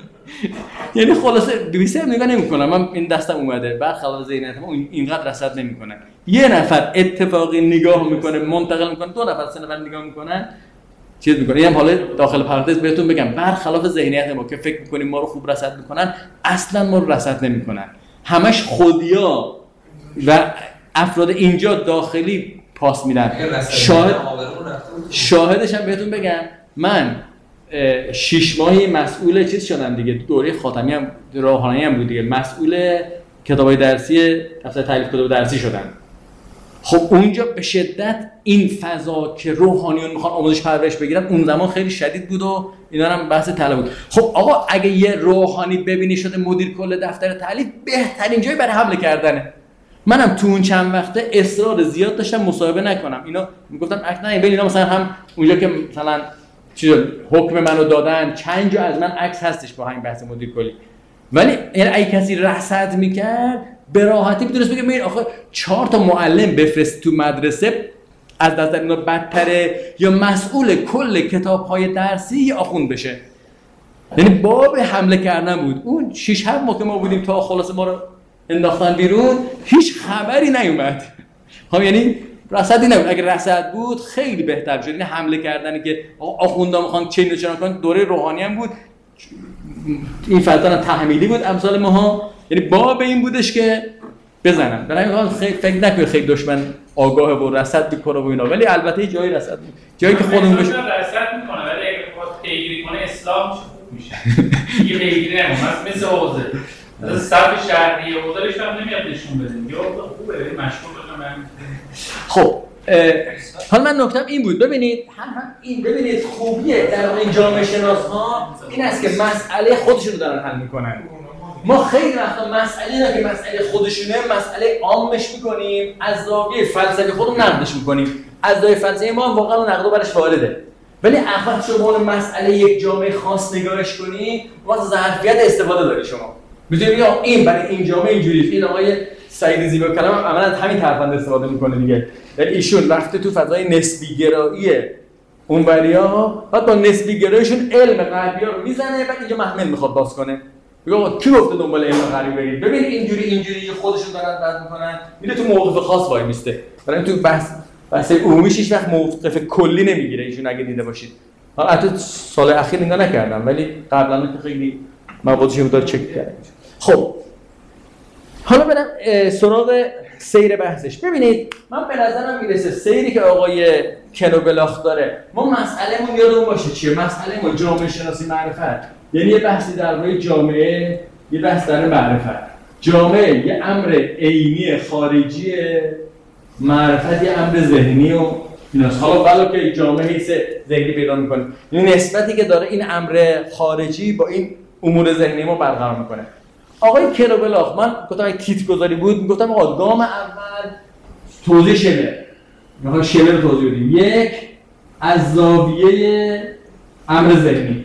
یعنی خلاصه بی بی سی هم نگاه نمیکنه. من این دستم اومده برخلاف ذهنیت ما اینقدر رصد نمیکنه. یه نفر اتفاقی نگاه میکنه منتقل میکنه دو نفر سه نفر نگاه میکنن چیز میکنه. اینم حالا داخل پرانتز بهتون بگم، برخلاف ذهنیت ما که فکر میکنیم ما رو خوب رصد میکنن، اصلا ما رو رصد نمیکنن. همش خودیا و افراد اینجا داخلی پاس میدن. شاهد شاهدش هم بهتون بگم، من شش ماهی مسئول چیز شدم دیگه، دوره خاتمی هم روحانی هم بود دیگه، مسئول کتابای درسی دفتر تالیف کتاب درسی شدم. خب اونجا به شدت این فضا که روحانیون میخوان آموزش پرورش بگیرن اون زمان خیلی شدید بود و اینا هم بحث طلب بود. خب آقا اگه یه روحانی ببینی شده مدیر کل دفتر تالیف، بهترین جایی برای حمله کردنه. منم تو اون چند وقته اصرار زیاد داشتم مصاحبه نکنم. اینا میگفتم عکس نه، اینا مثلا هم اونجا که مثلا چیز حکم منو دادن، چند جا از من عکس هستش با همین بحث مدیر کلی. ولی یعنی اگه کسی رصد میکرد به راحتی میتونست بگه ببین آخه چهار تا معلم بفرست تو مدرسه از نظر اینا بدتره یا مسئول کل کتاب‌های درسی یا آخوند بشه. یعنی باب حمله کردن بود. اون شش هفت ماه که ما بودیم تا خلاص ما رو انداختن بیرون، هیچ خبری نیومد. خب یعنی رصدی نبود. اگه رصد بود خیلی بهتر شد. این حمله کردنی که آخوندا میخوان چین و چنان کنن، دوره روحانی هم بود، این فضا تحمیلی بود امثال ماها. یعنی باب این بودش که بزنن. برای این حال خیلی فکر نکنید خیلی دشمن آگاه و رصد میکنه و اینا، ولی البته جایی رصد میکنه، جایی که خودمون بشه رصد میکنه، ولی اگه بخواد پیگیری کنه اسلام خوب میشه. دیگه پیگیری نمیکنه، مثل حوزه مثلا صف شهری حوزهش هم نمیاد نشون بده. یا خوبه مشغول باشم من. خب حالا من نکتم این بود، ببینید هم هم این ببینید خوبیه در این جامعه شناس ها این است که مسئله خودشون رو دارن حل میکنن. ما خیلی وقتا مسئله نه که مسئله خودشونه، مسئله عامش میکنیم، از زاویه فلسفی خودمون نقدش میکنیم. از زاویه فلسفی ما واقعا نقد برش وارده، ولی اخلاق شما اون مسئله یک جامعه خاص نگاهش کنی، واسه ظرفیت استفاده داری شما. میتونی بگی این برای این جامعه اینجوریه. این آقای سعید زیبا کلام عملاً از همین طرفند استفاده میکنه دیگه. یعنی ایشون رفته تو فضای نسبی گرایی اون بریا، بعد با نسبی گراییشون علم غربی‌ها رو میزنه، بعد اینجا محمل میخواد باز کنه. میگه آقا کی گفته دنبال علم غربی برید؟ ببین اینجوری اینجوری خودشون دارن رد میکنن. میره تو موقف خاص وای میسته. برای تو بحث بحث عمومیش هیچ وقت موقف کلی نمیگیره ایشون اگه دیده باشید. حالا البته سال اخیر نگاه نکردم، ولی قبلا که خیلی موادش رو داره چک کردم. خب حالا برم سراغ سیر بحثش. ببینید من به نظرم میرسه سیری که آقای کنوبلاخ داره، ما مسئله‌مون یادمون باشه چیه؟ مسئله ما جامعه شناسی معرفت، یعنی یه بحثی درباره جامعه، یه بحث در معرفت. جامعه یه امر عینی خارجی، معرفت یه امر ذهنی و ایناست. حالا ولو که جامعه حیث ذهنی پیدا میکنه، این نسبتی که داره این امر خارجی با این امور ذهنی ما برقرار میکنه. آقای کنوبلاخ، من گفتم اگه تیتر گذاری بود میگفتم آقا گام اول توضیح شلر، میخوام شلر رو توضیح بدیم. یک، از زاویه امر ذهنی.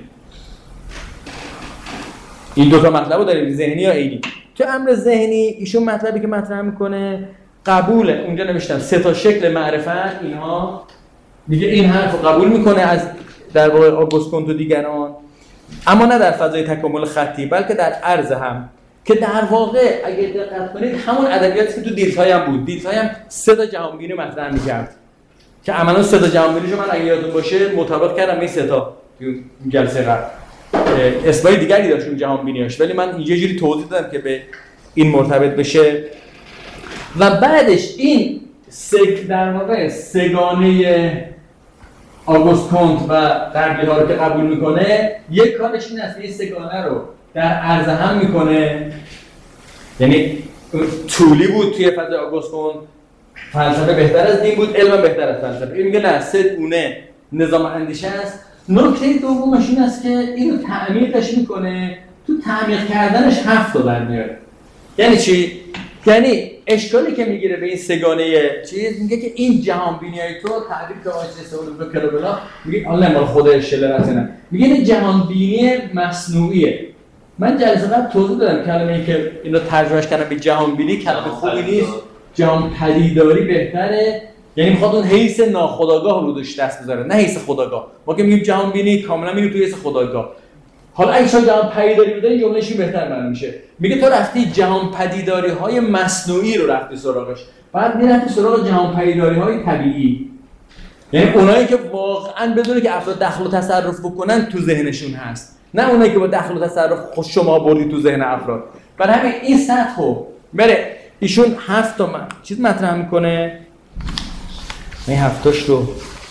این دو تا مطلب رو داریم، ذهنی یا عینی. تو امر ذهنی ایشون مطلبی که مطرح میکنه قبول، اونجا نوشتم سه تا شکل معرفت، اینها میگه این حرف رو قبول میکنه از در واقع آگوست کونت و دیگران، اما نه در فضای تکامل خطی بلکه در عرض هم، که در واقع اگه دقت کنید همون ادبیاتی که تو دیلتای هم بود. دیلتای هم سه تا جهانبینی مطرح می‌کرد که عملاً سه تا جهانبینیشو من اگه یادتون باشه مطابق کردم این سه تا تو جلسه قبل. اسمای دیگری داشت اون جهانبینیاش، ولی من یه جوری توضیح دادم که به این مرتبط بشه. و بعدش این سگ در واقع سگانه آگوست کونت و درگیرها رو که قبول میکنه، یک کارش این است که این سگانه رو در عرض هم میکنه. یعنی طولی بود توی فضای آگوست کونت، فلسفه بهتر از دین بود، علم بهتر از فلسفه. این میگه نه، سه گونه نظام اندیشه است. نکته دومش این است که اینو تعمیقش میکنه، تو تعمیق کردنش هفت تا در میاره. یعنی چی؟ یعنی اشکالی که میگیره به این سگانه چیز، میگه که این جهان بینیای تو تعبیر که آقای سوال کنوبلاخ میگه الله مال خود شلر اصلا میگه این جهان بینی مصنوعیه. من جلسه قبل توضیح دادم کلمه‌ای که اینو ترجمهش کردم به جهان بینی کلمه خوبی نیست، جهان پدیداری بهتره. یعنی میخواد اون حیث ناخودآگاه رو دوش دست بذاره، نه حیث خودآگاه. ما که میگیم جهان بینی کاملا میریم توی حیث خودآگاه. حالا اگه شما جهان پدیداری بده این جملهش بهتر معلوم میشه. میگه تو رفتی جهان پدیداری های مصنوعی رو رفتی سراغش، بعد میرفتی سراغ جهان پدیداری های طبیعی. یعنی اونایی که واقعا بدونه که افراد دخل و تصرف بکنن تو ذهنشون هست، نه اونایی که با دخل و تصرف خود شما بردی تو ذهن افراد. برای همین این سطحو بره ایشون هفت تا من چیز مطرح میکنه، این هفتاش رو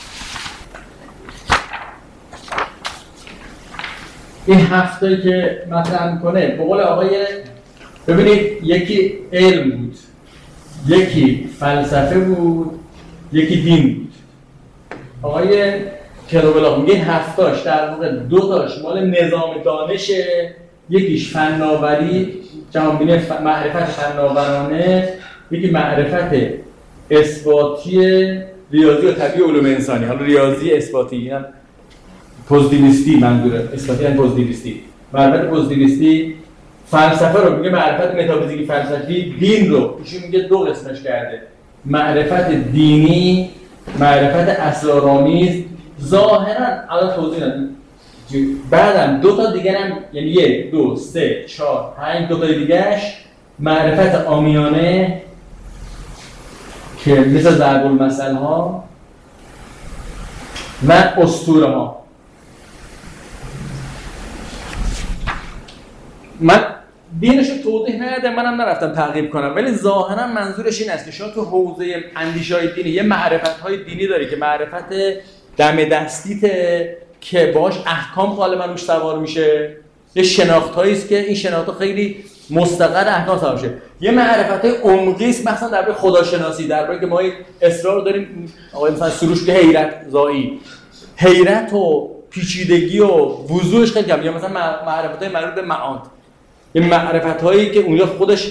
این هفتایی که مطرح میکنه به قول آقای ببینید یکی علم بود، یکی فلسفه بود، یکی دین بود. آقای کلوبلاغ میگه هفتاش در واقع دو تاش مال نظام دانشه، یکیش فناوری جهانبینی ف... معرفت فناورانه، یکی معرفت اثباتی ریاضی و طبیعی علوم انسانی. حالا ریاضی اثباتی اینم پوزیتیویستی منظوره، اثباتی یعنی پوزیتیویستی. معرفت پوزیتیویستی، فلسفه رو میگه معرفت متافیزیکی فلسفی، دین رو ایشون میگه دو قسمش کرده، معرفت دینی، معرفت اسرارآمیز. ظاهرا الان توضیح دادم، بعدم دو تا دیگه هم یعنی یک، دو، سه، چهار، پنج دو تا دیگه‌اش معرفت عامیانه که مثل ضرب المثل ها و اسطوره ها. من دینش رو توضیح ندادم، منم نرفتم تعقیب کنم، ولی ظاهرا منظورش این است که شما تو حوزه اندیشه‌های دینی یه معرفت‌های دینی داری که معرفت دم دستیته که باش احکام غالبا روش سوار میشه، یه شناخت‌هایی است که این شناخت‌ها خیلی مستقر احکام سوار میشه. یه معرفت‌های عمقی است مثلا درباره خداشناسی، درباره که ما اصرار داریم آقای مثلا سروش که حیرت زایی، حیرت و پیچیدگی و وضوحش خیلی کم، یا مثلا معرفت‌های مربوط به معاد، این معرفت‌هایی که اونجا خودش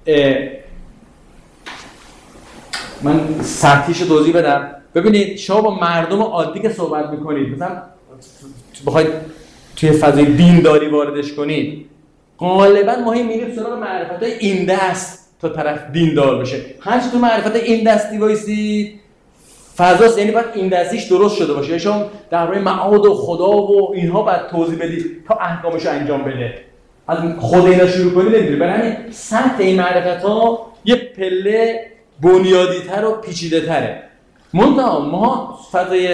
من سطحیش رو توضیح بدم. ببینید شما با مردم عادی که صحبت میکنید، مثلا بخواید توی فضای دینداری واردش کنید، غالبا ما هی میریم سراغ معرفت‌های این دست تا طرف دیندار بشه. هرچی تو معرفت این دستی وایسید فضاست، یعنی باید این دستیش درست شده باشه، یا شما درباره معاد و خدا و اینها باید توضیح بدید تا احکامش رو انجام بده. از خود اینا شروع کنید نمیدونی. برای همین سطح این معرفت‌ها یه پله بنیادی‌تر و پیچیده‌تره. منتها ما فضای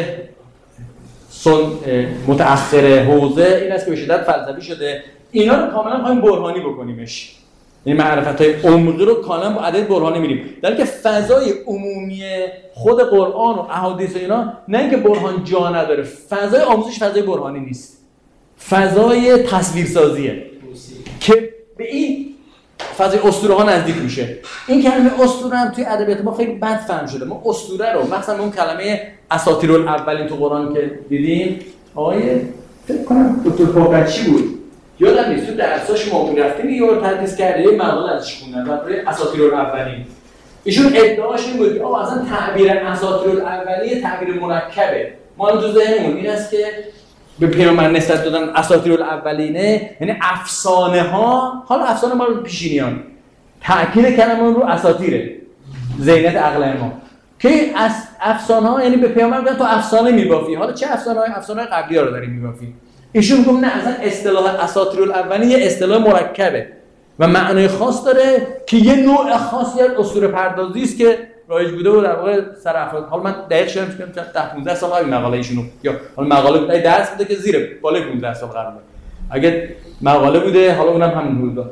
سن متأخر حوزه این است که به شدت فلسفی شده، اینا رو کاملا می‌خوایم برهانی بکنیمش. این معرفت‌های عمقی رو کاملا با عدد برهانی می‌ریم. در حالی که فضای عمومی خود قرآن و احادیث و اینا نه اینکه برهان جا نداره، فضای آموزش فضای برهانی نیست. فضای تصویرسازیه که به این فضای اسطوره ها نزدیک میشه. این کلمه اسطوره هم توی ادبیات ما خیلی بد فهم شده. ما اسطوره رو مثلا اون کلمه اساطیرالاولین تو قرآن که دیدیم، آقای فکر کنم دکتر پاپچی بود، یادم نیست تو درساش ما رفتیم یه بار تدریس کرده، یه مقاله ازش خوندن درباره اساطیرالاولین. ایشون ادعاش این بود که آقا اصلا تعبیر اساطیرالاولین تعبیر مرکبه. ما تو ذهنمون این است که به پیامبر نسبت دادن اساطیرالاولینه یعنی افسانه ها، حالا افسانه ما رو پیشینیان، تأکید کلمه اون رو اساطیره، زینت عقل ما، که از افسانه ها یعنی به پیامبر میگن تو افسانه میبافی. حالا چه افسانه های افسانه های قبلی ها رو داریم میبافی. ایشون میگم نه، اصلا اصطلاح اساطیرالاولین یه اصطلاح مرکبه و معنای خاص داره که یه نوع خاصی از اسطوره پردازی است که رایج بوده و در واقع سر افراد. حالا من دقیق شدم میگم ده پانزده سال قبل مقاله ایشونو، یا حالا مقاله بوده درس بوده که زیر بالای پانزده سال قبل، اگه مقاله بوده حالا اونم همین حدودا.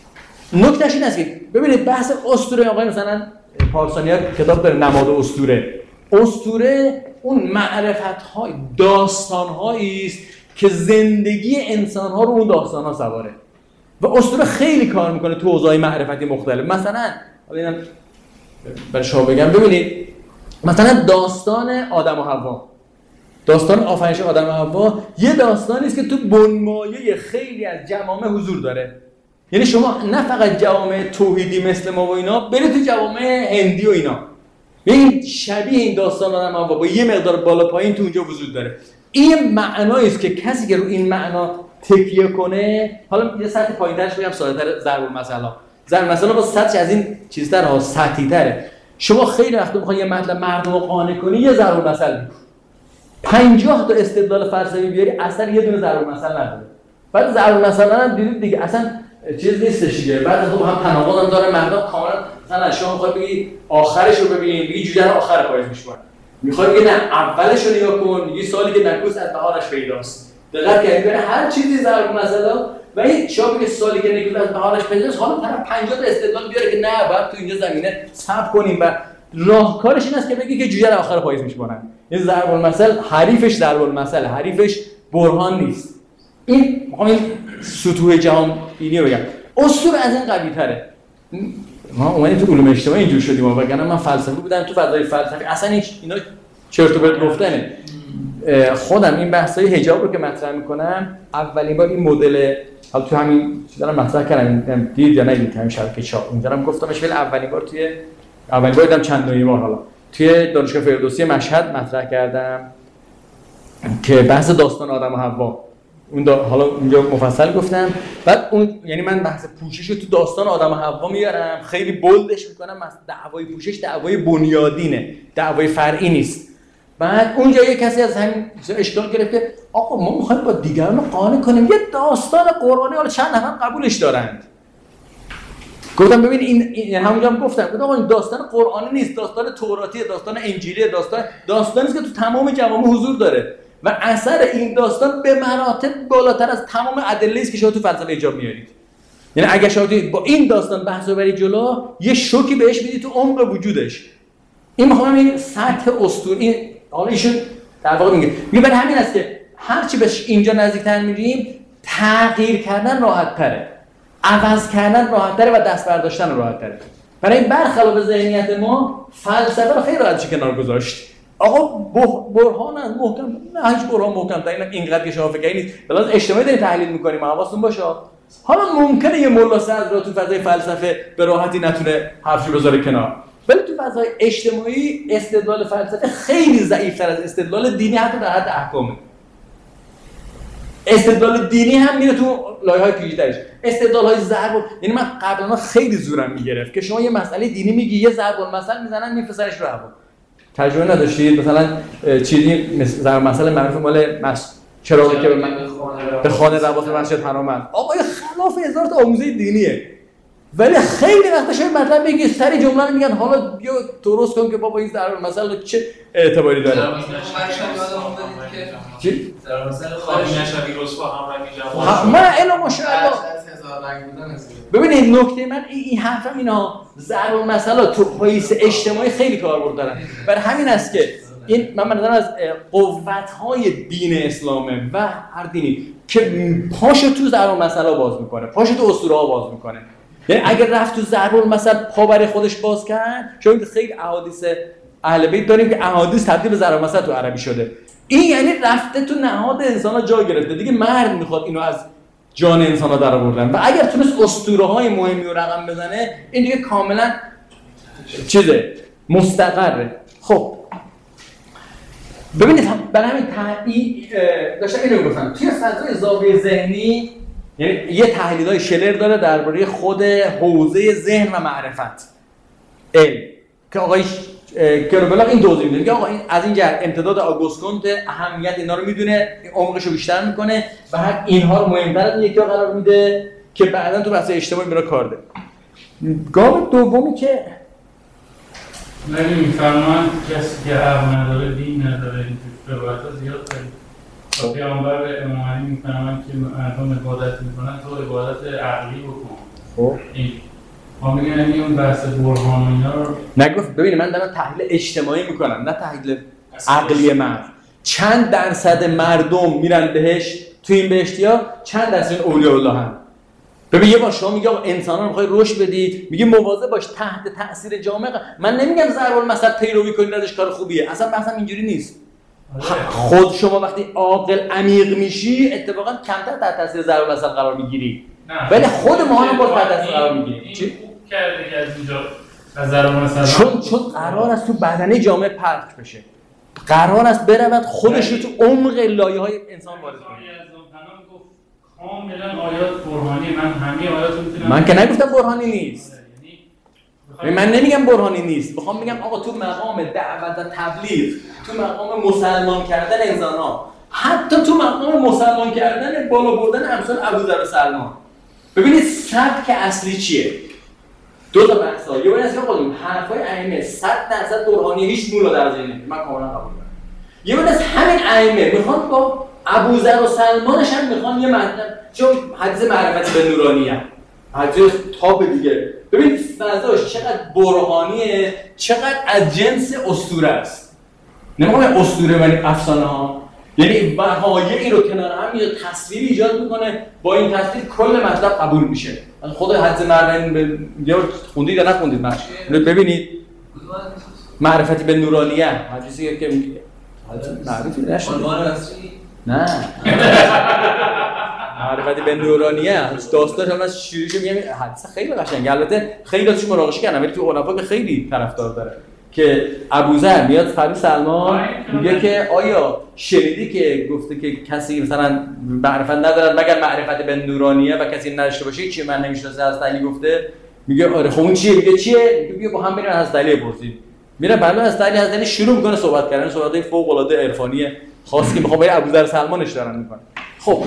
نکتهش این است که ببینید بحث اسطوره، آقای مثلا پارسانیان کتاب داره نماد اسطوره. اسطوره اون معرفت‌های داستان‌هایی است که زندگی انسان‌ها رو اون داستان‌ها سواره و اسطوره خیلی کار میکنه تو حوزه‌های معرفتی مختلف. مثلا حالا اینم برای شما بگم، ببینید مثلا داستان آدم و حوا، داستان آفرینش آدم و حوا یه داستانی است که تو بنمایه خیلی از جوامع حضور داره. یعنی شما نه فقط جوامع توحیدی مثل ما و اینا، برید تو جوامع هندی و اینا، این شبیه این داستان آدم و حوا با یه مقدار بالا پایین تو اونجا وجود داره. این معنایی است که کسی که رو این معنا تکیه کنه، حالا یه سطح پایین‌ترش بگم ساده‌تر، ضرب المثل ضرب المثل با سطحش از این چیزتر ها، سطحی‌تره. شما خیلی وقتا میخوای یه مطلب مردم رو قانع کنی، یه ضرب المثل میگی، پنجاه تا استدلال فلسفی بیاری اصلا یه دونه ضرب المثل نداره. بعد ضرب المثل هم دیدید دیگه اصلا چیز نیستش دیگه. بعد خب هم تناقض هم داره، مردم کاملا مثلا شما میخوای بگی آخرش رو ببینید، بگی جوجه آخر پاییز میشونه، میخوای بگی نه اولش رو نگاه کن، میگی سالی که نکوس از بهارش پیداست. دقت کنید ببین هر چیزی ضرب المثل و این شما بگید سالی که نکوس از بهارش پیداست، حالا طرف پنجاه تا استدلال بیاره که نه باید تو اینجا زمینه صبر کنیم و راهکارش این است که بگی که جوجه آخر پاییز میشونن. این ضرب المثل حریفش ضرب المثل، حریفش برهان نیست. این میخوام این سطوح جهان بینی رو بگم. اسطوره از این قوی تره. ما اومدیم تو علوم اجتماعی اینجور شدیم وگرنه من فلسفی بودم تو فضای فلسفی اصلا این اینا چرت و پرت گفتنه. خودم این بحثای حجاب رو که مطرح میکنم اولین بار این مدل حالا تو همین چیزا رو مطرح کردم دید یا ندید همین شبکه چاپ اونجا گفتمش ولی اولین بار توی اولین بار دیدم چند نوعی بار حالا توی دانشگاه فردوسی مشهد مطرح کردم که بحث داستان آدم و حوا اون دا حالا اونجا مفصل گفتم. بعد اون یعنی من بحث پوشش رو تو داستان آدم و حوا میارم خیلی بولدش میکنم. دعوای پوشش دعوای بنیادینه، دعوای فرعی نیست. بعد اونجا یه کسی از همین اشکال گرفت که آقا ما میخوایم با دیگران قانع کنیم یه داستان قرآنی حالا چند نفر قبولش دارند. گفتم ببین این, این همونجا هم گفتم گفتم آقا این داستان قرآنی نیست، داستان توراتیه، داستان انجیلیه، داستان داستانی است که تو تمام جوامع حضور داره و اثر این داستان به مراتب بالاتر از تمام ادله است که شما تو فلسفه ایجاب میارید. یعنی اگه شما با این داستان بحث ببرید جلو یه شوکی بهش میدید تو عمق وجودش. این میخوام این سطح اسطوری حالا ایشون در واقع میگه میگه برای همین است که هر چی بهش اینجا نزدیکتر میریم تغییر کردن راحت تره، عوض کردن راحت تره و دست برداشتن راحت تره. برای این برخلاف ذهنیت ما فلسفه رو خیلی راحت کنار گذاشت. آقا برهان از محکم نه هیچ برهان محکم تا این اینقدر که شما فکر نیست بلاز اجتماعی دارید تحلیل میکنیم حواستون باشه. حالا ممکنه یه ملا صدر تو فضای فلسفه به راحتی نتونه حرفشو بذاره کنار، ولی تو فضای اجتماعی استدلال فلسفه خیلی ضعیف‌تر از استدلال دینی حتی در حد احکامه. استدلال دینی هم میره تو لایه‌های پیچیده‌اش. استدلال‌های ضرب یعنی من قبلا خیلی زورم میگرفت که شما یه مسئله دینی میگی یه ضرب المثل میزنن میفرستنش رو هوا. تجربه نداشتید مثلا چیزی ضرب المثل معروف مال مس چراغی که به من به خانه رواس مسجد حرامن آقا خلاف هزار تا آموزه دینیه ولی خیلی وقتا شاید مطلب بگی سری جمله میگن حالا بیا درست کن که بابا این ضرب المثل چه اعتباری داره. چی؟ ضرب المثل خالی نشوی رسوا هم رنگی من الا ماشاءالله ببینید نکته من این حرفم اینا ضرب المثل تو پاییس اجتماعی خیلی کاربرد دارن. برای همین است که این من منظورم از قوت‌های دین اسلامه و هر دینی که پاشو تو ضرب المثل باز میکنه، پاشو تو اسطوره‌ها باز میکنه. یعنی اگر رفت تو ضرب المثل پا برای خودش باز کرد چون خیلی احادیث اهل بیت داریم که احادیث تبدیل به ضرب المثل تو عربی شده. این یعنی رفته تو نهاد انسان‌ها جا گرفته دیگه مرد میخواد اینو از جان انسان‌ها در آوردن و اگر تونست اسطوره‌های مهمی رو رقم بزنه این دیگه کاملا چیزه مستقره. خب ببینید برای همین تحلیل داشتم اینو گفتم توی فضای زاویه ذهنی یعنی یه تحلیلای شلر داره درباره خود حوزه ذهن و معرفت علم که آقای کروبلاغ این توضیح میده میگه آقا این از این جهت امتداد آگوست کنت اهمیت اینا رو میدونه عمقش رو بیشتر میکنه و هر اینها رو مهمتر از یکی قرار میده که بعداً تو بحث اجتماعی میره کار ده. گام دومی که ولی میفرمان کسی که عقل نداره دین نداره این روایت ها زیاد داریم و پیامبر به امام علی میفرمان که مردم عبادت میکنن تو عبادت عقلی بکن. این ما میگن این اون بحث برهان و اینا رو نگفت. ببینید من دارم تحلیل اجتماعی میکنم نه تحلیل عقلی مرد. چند درصد مردم میرن بهش تو این بهشتیا چند درصد اولیاء الله هم. ببین یه بار شما میگه انسانا رو میخوای رشد بدی میگه مواظب باش تحت تاثیر جامعه. من نمیگم ضرب المثل پیروی کنید ازش کار خوبیه اصلا بحثم اینجوری نیست. خود شما وقتی عاقل عمیق میشی اتفاقا کمتر تحت تاثیر ضرب المثل قرار میگیری ولی خود ما هم باز تحت تاثیر قرار میگیریم. چی کرده که از اینجا از ضرب المثل چون چون قرار است تو بدنه جامعه پخش بشه، قرار است برود خودش رو تو عمق لایه‌های انسان وارد کنه. کاملا آیات برهانی من همه آیات میتونم من که نگفتم برهانی نیست. یعنی من نمیگم برهانی نیست، میخوام بگم آقا تو مقام دعوت و تبلیغ، تو مقام مسلمان کردن انسان‌ها، حتی تو مقام مسلمان کردن بالا بردن امثال ابوذر سلمان. ببینید سبک اصلی چیه؟ دو تا بحث ها. یه بحث که خودمون حرفای ائمه صد درصد برهانی هیچ مولا در ذهن نمیاد. من کاملا قبول دارم. یه بحث همین ائمه میخوان با ابوذر و سلمانش هم میخوان یه مطلب، چون حدیث معرفت به نورانیه حدیث تاب دیگه، ببین فضاش چقدر برهانیه، چقدر از جنس اسطوره است. نمیخوام اسطوره ولی افسانه ها، یعنی وقایعی رو کنار هم یه تصویری ایجاد میکنه، با این تصویر کل مطلب قبول میشه. خود حدیث معرفت یا خوندید یا نخوندید ماش ببینید معرفتی به نورانیه حدیثی که معرفتی نشد نه معرفتی به نورانیه داستانش هم از شیریش میگم حدیث خیلی قشنگه. البته خیلی ازش مناقشه کردن ولی تو علما که خیلی طرفدار داره که ابوذر میاد خبر سلمان میگه که آیا شنیدی که گفته که کسی مثلا معرفت ندارد مگر معرفت به نورانیه و کسی نداشته باشه چی من نمیشناسه از علی گفته؟ میگه آره خب اون چیه؟ میگه چیه؟ میگه بیا با هم بریم از علی بپرسیم. میره بالا از علی از علی شروع میکنه صحبت کردن، صحبتای فوق العاده عرفانی خاصی که میخوام برای ابوذر سلمانش دارن میکنه. خب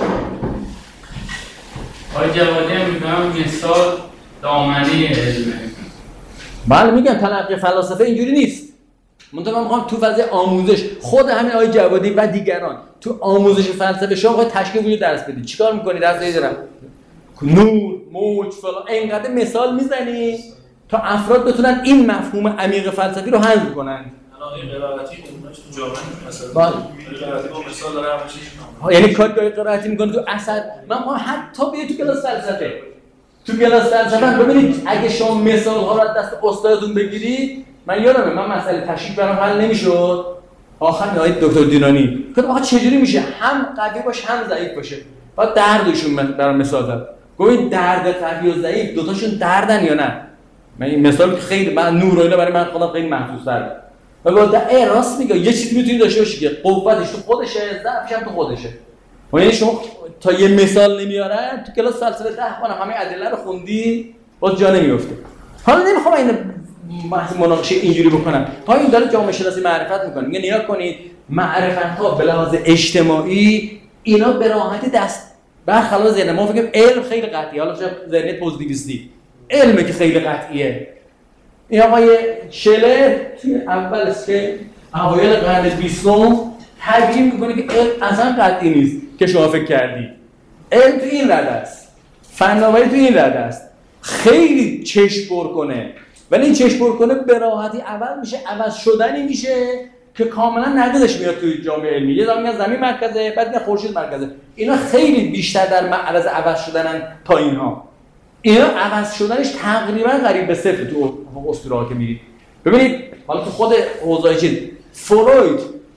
آقای جوادی هم میگم مثال دامنه علمه. بله میگم تلقی فلاسفه اینجوری نیست. منتها من میخوام تو فضای آموزش خود همین آقای جوادی و دیگران تو آموزش فلسفه شما خود تشکیل وجود درس بدید. چیکار میکنی؟ درس میدید نور، موج، فلان اینقدر مثال میزنی تا افراد بتونن این مفهوم عمیق فلسفی رو حذف کنن. الان قرائتی اونش تو جامعه مثلا قرائتی با مثال داره همش. یعنی کاری قرائتی میکنه تو اثر. من میخوام حتی بیای تو کلاس فلسفه تو کلاس فلسفه ببینید اگه شما مثال ها رو از دست استادتون بگیرید، من یادمه من مسئله تشریح برام حل نمیشد، آخر میاد دکتر دینانی گفت آقا چجوری میشه هم قوی باشه هم ضعیف باشه، بعد دردشون برام مثال زد. گفتم درد قوی و ضعیف دو تاشون دردن یا نه؟ من این مثال خیلی من نور و اینا برای من خودم خیلی محسوس تره. و گفتم ای راست میگه یه چیزی میتونی داشته باشی که قوتش تو خودشه، ضعفش هم تو خودشه. یعنی شما تا یه مثال نمیارن تو کلاس فلسفه ده بار همه ادله رو خوندی باز جا نمیافته. حالا نمیخوام این مناقشه اینجوری بکنم. ها این داره جامعه شناسی معرفت میکنه. میگه نیا کنید معرفت ها به لحاظ اجتماعی اینا به راحتی دست برخلاف ذهن ما فکر علم خیلی قطعیه. حالا شاید ذهنیت پوزیتیویستی علمه که خیلی قطعیه. این آقای شلر توی اول اسکیل اوایل قرن بیستم تبیین میکنه که علم اصلا قطعی نیست که شما فکر کردی. علم تو این رده است، فناوری تو این رده است، خیلی چشم پر کنه ولی این چشم پر کنه به راحتی عوض میشه، عوض شدنی میشه که کاملا نقدش میاد توی جامعه علمی. یه زمان زمین مرکزه بعد میاد خورشید مرکزه. اینا خیلی بیشتر در معرض عوض شدنن تا اینها. اینا عوض شدنش تقریبا قریب به صفر تو اسطوره‌ها که میگید. ببینید حالا تو خود حوزه چیز فروید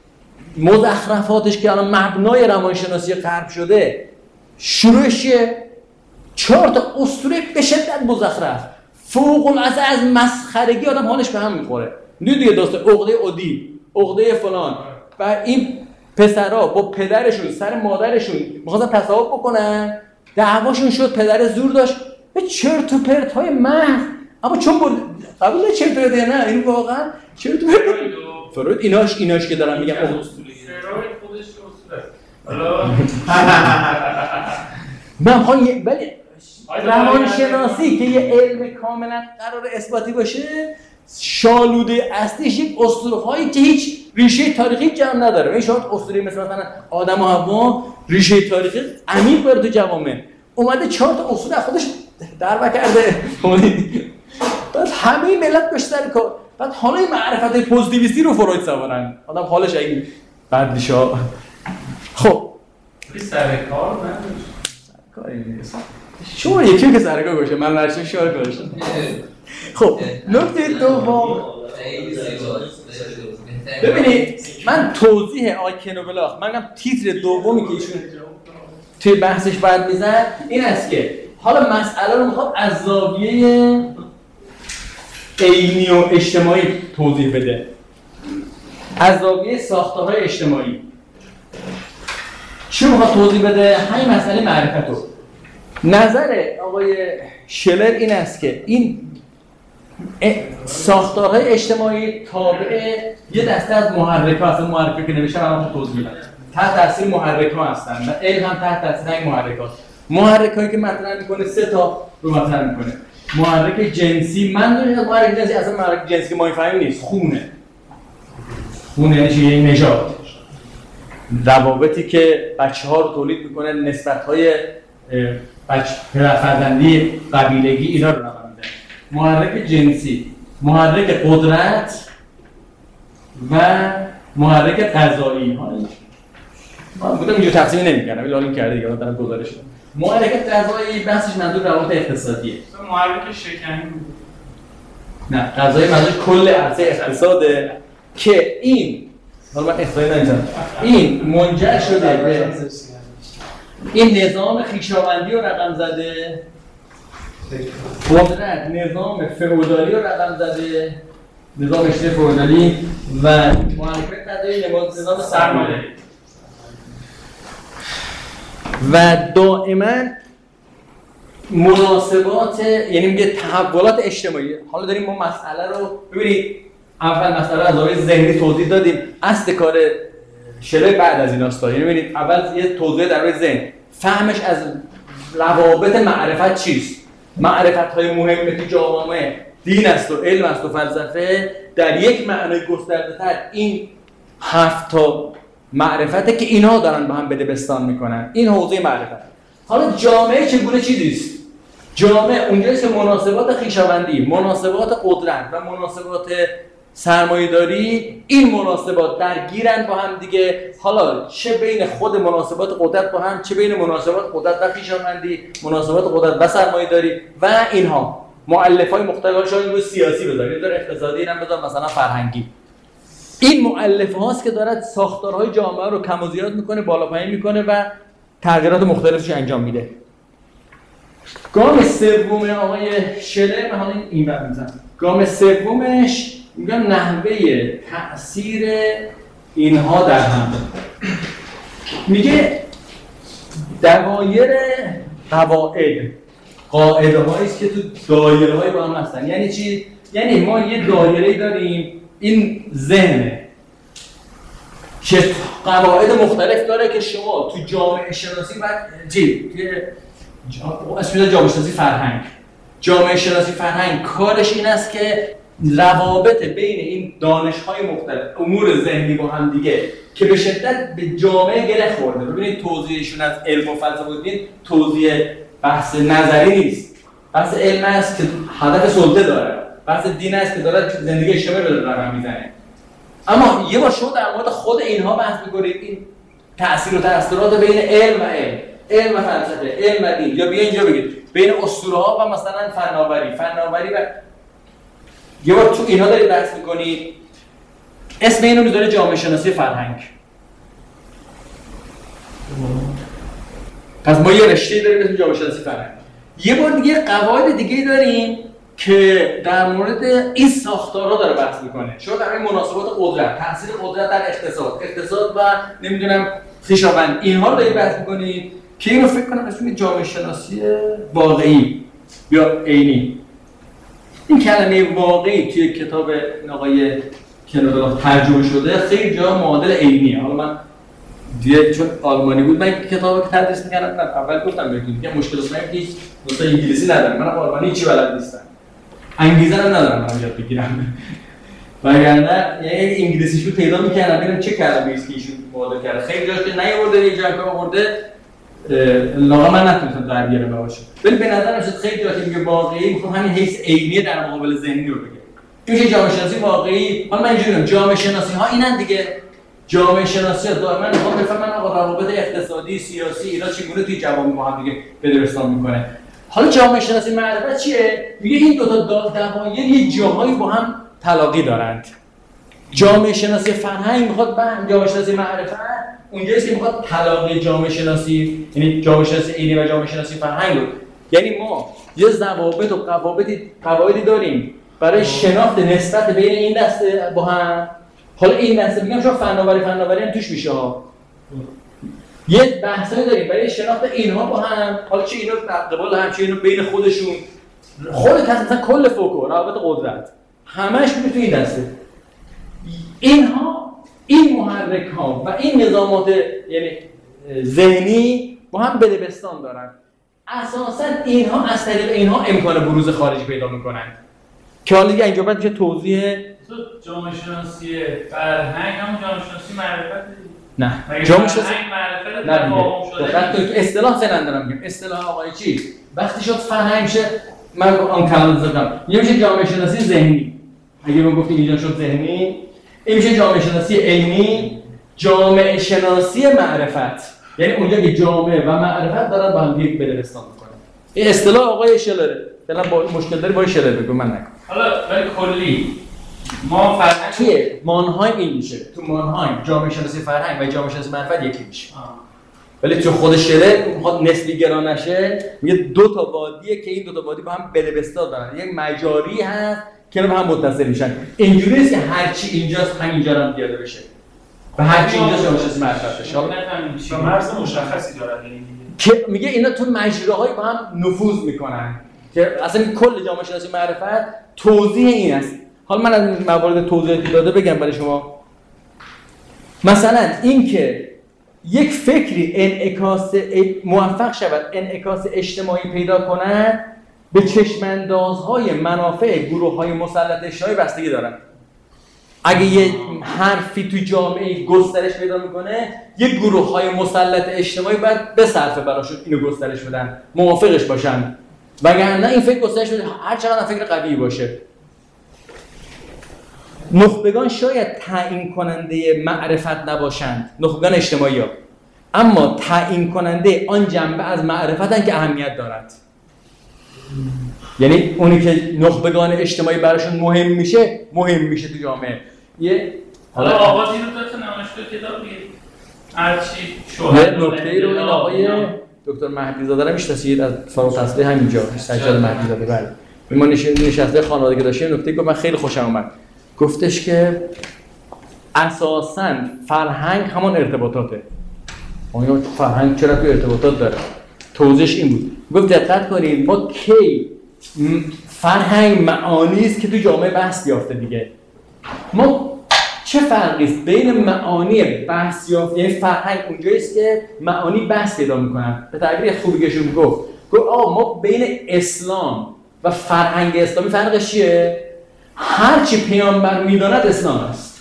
مزخرفاتش که الان مبنای روانشناسی غرب شده شروعش چیه؟ چهار تا اسطوره به شدت مزخرف فوق العاده از مسخرگی آدم حالش به هم میخوره. دیدید دیگه داستان عقده ادیب، عقده فلان و این پسرا با پدرشون سر مادرشون می‌خواستن تصاحب بکنن، دعواشون شد، پدر زور داشت به چرت و پرت‌های محض. اما چون بود قبول نه چرت و پرت نه این واقعا چرت و پرت. فروید ایناش ایناش که دارم میگم فروید خودش اصوله. حالا من میخوام ولی روانشناسی که یه علم کاملا قرار اثباتی باشه شالوده اصلیش یک اسطوره‌هایی که هیچ ریشه تاریخی جمع نداره. این شاید اسطوره مثل مثلا آدم و حوا ریشه تاریخی عمیق داره تو جوامع. اومده چهار تا اسطوره خودش دربا کرده. بعد همه ملت بیشتر کار. بعد حالا این معرفت پوزیتیویستی رو فروید سوارن. آدم حالش این بعدشا خب سر کار نداشت. کاری نیست. شما یکی که سر کار باشه من ورشون شار گذاشتم. خب نکته دوم ببینید من توضیح آقای کنوبلاخ من میگم تیتر دومی که ایشون توی بحثش باید میزد این است که حالا مسئله رو میخوام از زاویه علمی و اجتماعی توضیح بده، از زاویه ساختارهای اجتماعی. چی میخواد توضیح بده؟ همین مسئله معرفت رو. نظر آقای شلر این است که این ساختارهای اجتماعی تابع یه دسته از محرک‌ها هستن. محرک‌ها که نوشتم الان توضیح میدم. تحت تاثیر محرک‌ها هستن و علم هم تحت تاثیر این محرک‌ها. محرک‌هایی که مطرح می‌کنه سه تا رو مطرح می‌کنه. محرک جنسی، من دونم محرک جنسی اصلا محرک جنسی که ما می‌فهمیم نیست، خونه. خونه یعنی چی؟ یعنی نژاد. روابطی که بچه‌ها رو تولید می‌کنه، نسبت‌های بچه فرزندی، قبیلگی اینا رو رقم میده. محرک جنسی، محرک قدرت و محرک غذایی. من بودم اینجا تقسیم نمی‌کنم، ولی حالا این کرده دیگه دارم گزارش میدم. محرک غذایی بحثش منظور روابط اقتصادیه. محرک شکنی بود. نه، غذایی منظور کل عرصه اقتصاده که این حالا من احسایی نمی‌زنم. این منجر شده به این نظام خویشاوندی رو رقم زده، قدرت نظام فئودالی رو رقم زده، نظام اشتراک فئودالی و محرک غذایی نظام سرمایه‌داری و دائما مناسبات، یعنی میگه تحولات اجتماعی. حالا داریم ما مسئله رو ببینید، اول مسئله از زاویه ذهنی توضیح دادیم، اصل کار شلر بعد از ایناست. یعنی ببینید اول یه توضیح در روی ذهن، فهمش از روابط معرفت چیست، معرفت‌های مهم تو جامعه دین است و علم است و فلسفه، در یک معنای گسترده‌تر این هفت تا معرفته که اینا دارن با هم بدبستان میکنن، این حوزه معرفت. حالا جامعه چگونه چیزیست؟ جامعه اونجاست که مناسبات خویشاوندی، مناسبات قدرت و مناسبات سرمایه‌داری، این مناسبات درگیرن با هم دیگه. حالا چه بین خود مناسبات قدرت با هم، چه بین مناسبات قدرت و خویشاوندی، مناسبات قدرت و سرمایه‌داری و اینها مؤلفه‌های مختلف، شاید روی سیاسی بذارید، در اقتصادی هم بذار، مثلا فرهنگی. این مؤلفه هاست که دارد ساختارهای جامعه رو کم و زیاد میکنه، بالا پایین میکنه و تغییرات مختلفش انجام میده. گام سوم آقای شلر، من حالا این ور میزنم، گام سومش میگم نحوه تأثیر اینها در هم. میگه دوایر قواعد، قاعده هایی است که تو دایره های با هم هستن. یعنی چی؟ یعنی ما یه دایره داریم، این ذهنه که قواعد مختلف داره که شما تو جامعه شناسی بعد چی؟ اسمش جامعه شناسی فرهنگ. جامعه شناسی فرهنگ کارش این است که روابط بین این دانش‌های مختلف، امور ذهنی با هم دیگه که به شدت به جامعه گره خورده. ببینید توضیحشون از علم و فلسفه بودین، توضیح بحث نظری نیست. بحث علم است که هدف سلطه داره. بحث دین است که داره زندگی اجتماعی رو داره رقم میزنه. اما یه بار شما در مورد خود اینها بحث می‌کنید، این تأثیر و تأثیرات بین علم و علم، علم و فلسفه، علم و دین، یا بیا اینجا بگید بین اسطوره‌ها و مثلا فناوری، فناوری و یه بار تو اینا دارید بحث می‌کنید. اسم اینو میذاره جامعه شناسی فرهنگ. پس ما یه رشته داریم اسم جامعه شناسی فرهنگ. یه بار دیگه قواعد دیگه داریم که در مورد این ساختارها داره بحث میکنه. شما در این مناسبات قدرت، تاثیر قدرت در اقتصاد، اقتصاد و نمیدونم خویشاوند، اینها رو دارید بحث میکنید که اینو فکر کنم اسم جامعه شناسی واقعی یا عینی. این کلمه واقعی توی کتاب آقای کنارا ترجمه شده، خیلی جا معادل عینیه. حالا من دیگه چون آلمانی بود من کتابو تدریس می‌کردم، اول گفتم بهتون که مشکل من هیچ دوستا انگلیسی ندارم، من آلمانی هیچ بلد نیستم، انگیزه هم ندارم من یاد بگیرم. وگرنه یعنی انگلیسیشو پیدا می‌کردم ببینم چه کلمه‌ای است که ایشون معادل کرده. خیلی جاش که نیاورده، یه جایی که آورده لاغا من نتونستم در بیارم باشه. ولی به نظر میاد خیلی جاش که میگه واقعی، میخوام همین حیث عینی در مقابل ذهنی رو بگم. این جامعه شناسی واقعی، حالا من اینجوری میگم جامعه شناسی ها اینن دیگه. جامعه شناسی دائما میخوام بفهمن آقا روابط اقتصادی، سیاسی اینا چگونه توی جوامع با هم دیگه بدبستان میکنه. حالا جامعه شناسی معرفت چیه؟ میگه این دو تا دوایر یه جاهایی با هم تلاقی دارند. جامعه شناسی فرهنگ میخواد با جامعه شناسی معرفت اونجاییه که میخواد تلاقی جامعه شناسی، یعنی جامعه شناسی عینی و جامعه شناسی فرهنگ رو، یعنی ما یه ضوابط و قواعدی قواعدی داریم برای شناخت نسبت بین این دسته با هم. حالا این دسته میگم شما فناوری فناوری هم توش میشه ها. یه بحثایی داریم برای شناخت اینها با هم، حالا چه اینو قبال هم، چه اینو بین خودشون، خود مثلا کل فوکو روابط قدرت همش میشه تو این دسته. اینها این محرک ها و این نظامات یعنی ذهنی با هم بدبستان دارن. اساسا اینها از طریق اینها امکان بروز خارجی پیدا میکنن که حالا دیگه اینجا بعد میشه توضیح. تو جامعه شناسی فرهنگ همون جامعه شناسی معرفت نه جامعه شناسی معرفت نه تفاهم شده. دقت کنید اصطلاح فعلا دارم میگم. اصطلاح آقای چی وقتی شد فرهنگ شه من اون کلمه زدم یه میشه جامعه شناسی ذهنی. اگه ما گفتیم اینجا شد ذهنی، این میشه جامعه شناسی علمی، جامعه شناسی معرفت. یعنی اونجا که جامعه و معرفت دارن با هم یک بدرستان میکنن. این اصطلاح آقای شلره. فعلا با مشکل داری با شلر بگو من نکن. حالا ولی کلی ما فرهنگ توی مانهایم این میشه. تو مانهایم جامعه شناسی فرهنگ و جامعه شناسی معرفت یکی میشه. آه. ولی تو خود شلر میخواد نسبی گرا نشه، میگه دو تا وادیه که این دو تا وادی با هم بدرستان دارن. یک مجاری هست که با هم متصل میشن. اینجوری نیست که هر چی اینجاست همینجا هم پیاده بشه. و هر چی اینجاست جامعه شناسی معرفت بشه. و مرز مشخصی دارن یعنی که میگه اینا تو مجراهای با هم نفوذ میکنن که اصلا کل جامعه شناسی معرفت توضیح این است. حالا من از موارد توضیحی داده بگم برای شما. مثلا اینکه یک فکری انعکاس موفق شود انعکاس اجتماعی پیدا کند به چشماندازهای منافع گروه‌های مسلط اجتماعی بستگی دارد. اگه یه حرفی تو جامعه گسترش پیدا میکنه، یک گروه‌های مسلط اجتماعی باید به صرفه براشون اینو گسترش بدن، موافقش باشن. وگرنه این فکر گسترش بده هر چقدر فکر قوی باشه. نخبگان شاید تعیین کننده معرفت نباشند، نخبگان اجتماعی ها، اما تعیین کننده آن جنبه از معرفتن که اهمیت دارد. یعنی اونی که نخبگان اجتماعی براشون مهم میشه مهم میشه تو جامعه. یه حالا آقا دیرو داشت نمایشگاه کتابی هرچی شوهر یه نکته رو این آقای دکتر مهدی زاده رو میشناسید از فارغ التحصیل همینجا سجاد مهدی زاده. بله ما نشسته خانواده که داشتیم نکته گفت من خیلی خوشم اومد. گفتش که اساساً فرهنگ همان ارتباطاته. آیا فرهنگ چرا تو ارتباطات داره؟ توضیحش این بود. گفت دقت کنید ما کی فرهنگ معانی است که تو جامعه بحث یافته دیگه. ما چه فرقی است بین معانی بحث یافته، یعنی فرهنگ اونجایی است که معانی بحث پیدا میکنن. به تعبیر خوبی که گفت گفت آقا ما بین اسلام و فرهنگ اسلامی فرقش چیه؟ هر چی پیامبر میداند اسلام است.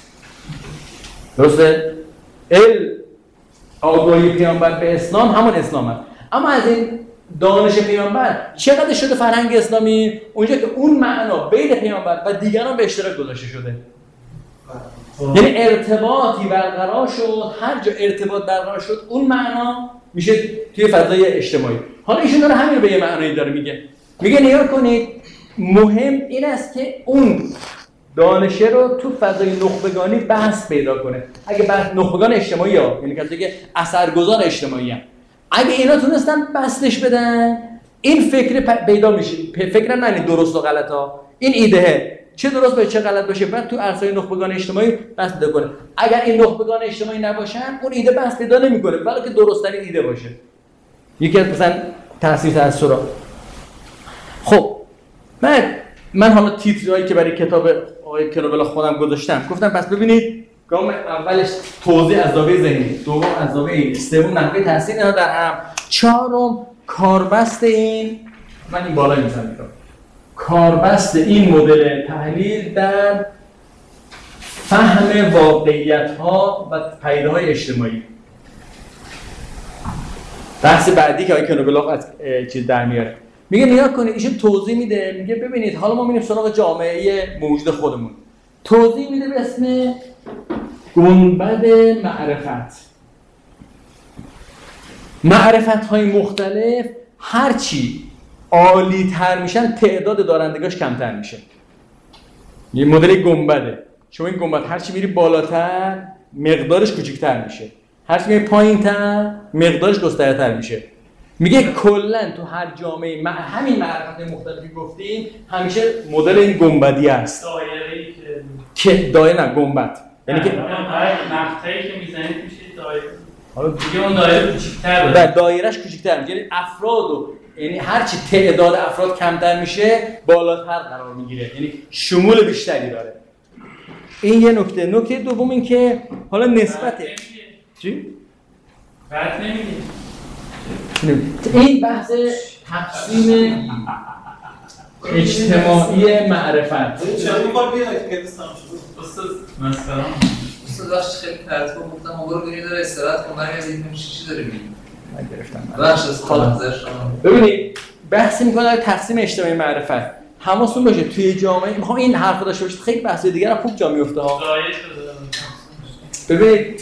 درسته؟ ال آگاهی پیامبر به اسلام همون اسلام است. اما از این دانش پیامبر چقدر شده فرهنگ اسلامی؟ اونجا که اون معنا بین پیامبر و دیگران به اشتراک گذاشته شده. یعنی ارتباطی برقرار شد، هر جا ارتباط برقرار شد اون معنا میشه توی فضای اجتماعی. حالا ایشون داره همین رو به یه معنایی داره میگه. میگه نگاه کنید مهم این است که اون دانشه رو تو فضای نخبگانی بحث پیدا کنه. اگه بحث نخبگان اجتماعی ها، یعنی کسی که اثرگذار اجتماعی هم، اگه اینا تونستن بستش بدن این فکر پیدا میشه. فکر نه درست و غلط ها، این ایده چه درست باشه چه غلط باشه بعد تو عرصه نخبگان اجتماعی بحث پیدا کنه. اگر این نخبگان اجتماعی نباشن اون ایده بحث پیدا نمیکنه بلکه درست ترین ایده باشه. یکی از مثلا تاثیر تاثیرات. خب بعد من حالا تیترهایی که برای کتاب آقای کرابلا خودم گذاشتم گفتم پس ببینید گام اولش توضیح از زاویه ذهنی، دوم از زاویه علمی، سوم نحوه تحصیل اینا در هم، چهارم کاربست این من این بالایی میذارم میگم کاربست این مدل تحلیل در فهم واقعیت‌ها و پدیده‌های اجتماعی. بحث بعدی که آقای کرابلا از چیز در میاره میگه نگاه کنید ایشون توضیح میده میگه ببینید حالا ما میریم سراغ جامعه موجود خودمون. توضیح میده به اسم گنبد معرفت. معرفت های مختلف هرچی عالی تر میشن تعداد دارندگاش کمتر میشه. یه مدل گنبده. شما این گنبد هرچی میری بالاتر مقدارش کوچیک‌تر میشه. هرچی میری پایین‌تر مقدارش گسترتر میشه. میگه کلا تو هر جامعه مع... همین معرفت مختلفی گفتیم همیشه مدل این گنبدی است. دایره‌ای که که دایره نه گنبد. یعنی که مقطعی که میزنید میشه دایره. حالا دیگه اون دایره کوچیک‌تر بشه. و دایرهش کوچیک‌تر میشه. یعنی افراد و یعنی هر چی تعداد افراد کمتر میشه بالاتر قرار میگیره. یعنی شمول بیشتری داره. این یه نکته. نکته دوم این که حالا نسبت چی؟ بعد نمیگه این بحث تقسیم اجتماعی معرفت. چرا بار بیاید که دستم شد استاد مثلا استاد داشت خیلی ترتیب گفتم ما برو بریم داره استراحت کن برگردیم چی چی داره میگیم. من گرفتم. بخش از خالق شما. ببینید بحثی می‌کنه تقسیم اجتماعی معرفت. حواستون باشه توی جامعه میخوام این حرف داشته باشید خیلی بحث دیگه هم خوب جا میفته ها. ببینید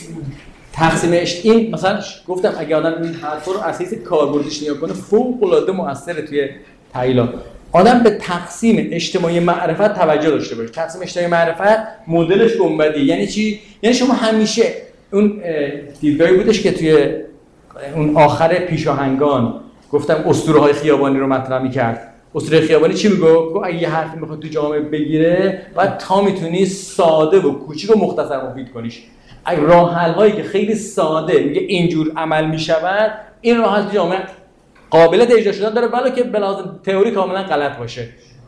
تقسیم اجتماعی این مثلا گفتم اگه آدم این حرف رو از حیث کاربردیش نگاه کنه فوق‌العاده مؤثره توی تعیینات. آدم به تقسیم اجتماعی معرفت توجه داشته باشه. تقسیم اجتماعی معرفت مدلش گنبدی یعنی چی؟ یعنی شما همیشه اون دیدگاهی بودش که توی اون آخر پیشاهنگان گفتم اسطوره‌های خیابانی رو مطرح می‌کرد. اسطوره خیابانی چی میگه؟ گفت اگه یه حرفی میخواد تو جامعه بگیره بعد تا میتونی ساده و کوچیک و مختصر مفید کنیش. اگه راه حل‌هایی که خیلی ساده میگه اینجور عمل میشود این راه حل تو جامعه قابلیت اجرا شدن داره ولی که به لحاظ تئوری کاملا غلط باشه.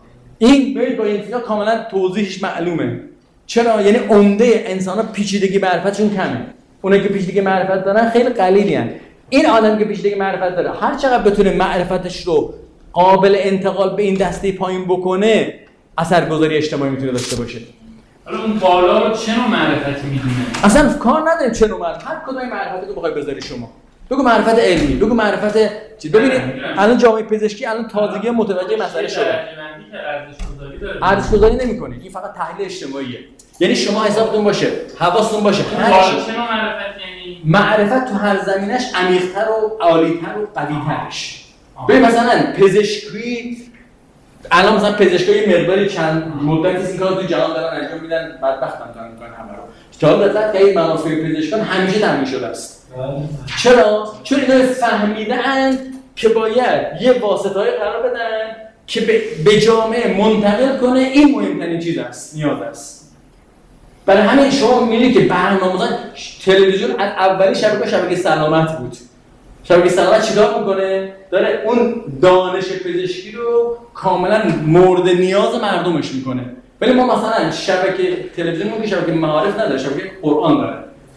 این ببینید با این کاملا توضیحش معلومه. چرا؟ یعنی عمده انسان‌ها پیچیدگی معرفتشون کمه. اونایی که پیچیدگی معرفت دارن خیلی قلیلین. این آدم که پیچیدگی معرفت داره هر چقدر بتونه معرفتش رو قابل انتقال به این دسته پایین بکنه اثرگذاری اجتماعی میتونه داشته باشه. حالا اون بالا رو چه نوع معرفتی میدونه؟ اصلا کار نداریم چه نوع معرفت، هر کدوم معرفتی رو بخوای بذاری شما. بگو معرفت علمی، بگو معرفت چی؟ ببینید الان جامعه پزشکی الان تازگی متوجه مسئله شده. ارزش‌گذاری داره. ارزش‌گذاری نمی‌کنه. این فقط تحلیل اجتماعیه. یعنی شما حسابتون باشه، حواستون باشه. بالا چه نوع معرفت یعنی؟ معرفت تو هر زمینش عمیق‌تر و عالی‌تر و قوی‌ترش. ببین مثلا پزشکی الان مثلا پزشکای مقداری چند مدتی این کارو تو جهان دارن انجام میدن بدبختم دارن میکنن همه رو. تا دقت که این منافع پزشکان همیشه تامین شده است. چرا؟ چون اینا فهمیدن که باید یه واسطه‌ای قرار بدن که به جامعه منتقل کنه این مهمترین چیز است، نیاز است. برای همین شما می‌بینید که برنامه‌ها تلویزیون از اولی شبکه شبکه سلامت بود. شبکه سلامت چیکار میکنه؟ داره اون دانش پزشکی رو کاملا مورد نیاز مردمش میکنه. ولی ما مثلا شبکه تلویزیون که شبکه معارف نداره، شبکه قرآن داره.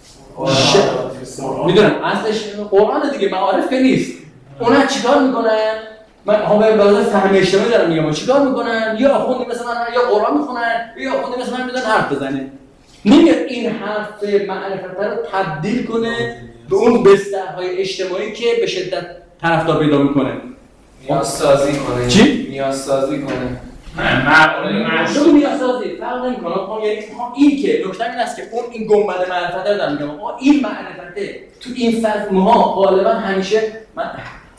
ش... میدونم اصلش قرآن دیگه، معارف که نیست. اونا چیکار میکنن؟ من ها به واسه فهم اجتماعی دارم میگم، چیکار میکنن؟ یا آخوندی مثلا یا قرآن میخونن، یا آخوندی مثلا میذارن حرف بزنه. نمیاد این حرف معرفت رو تبدیل کنه به اون بسترهای اجتماعی که به شدت طرفدار پیدا میکنه. نیازسازی کنه. چی؟ نیازسازی کنه. نه معقوله شو نیازسازی فرق نمیکنه. یعنی این که نکته این است که اون این گنبد معرفت رو دارم میگم. این معرفته تو این فضا ما غالبا همیشه من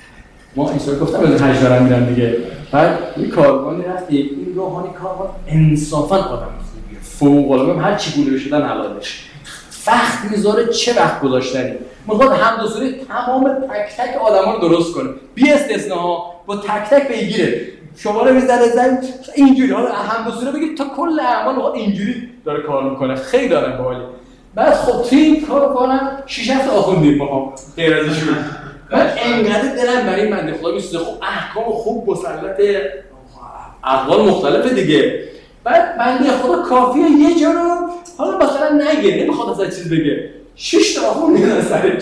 ما اینطور گفتم از هشت دارم میرم دیگه. بعد این کاربانی رفت این روحانی کاربان انصافا آدم خوبیه. فوق العاده هر چی گوله بشدن حلالش. وقت میذاره چه وقت گذاشتنی میخواد حمد و سوره تمام تک تک آدما رو درست کنه بی استثناء با تک تک بگیره شما رو میذاره زن اینجوری حالا حمد و سوره بگید تا کل اعمال رو اینجوری داره کار میکنه خیلی داره باحالی بعد خب توی کارو کنم شش هفت آخوندیم ما غیر ازشون بعد انقدر دلم برای این بنده خدا میسوزه خب احکام خوب مسلط اقوال مختلفه دیگه بعد بنده خدا کافیه یه جا رو حالا مثلا نگه نمیخواد اصلا چیز بگه شش تا آخون میدن سرش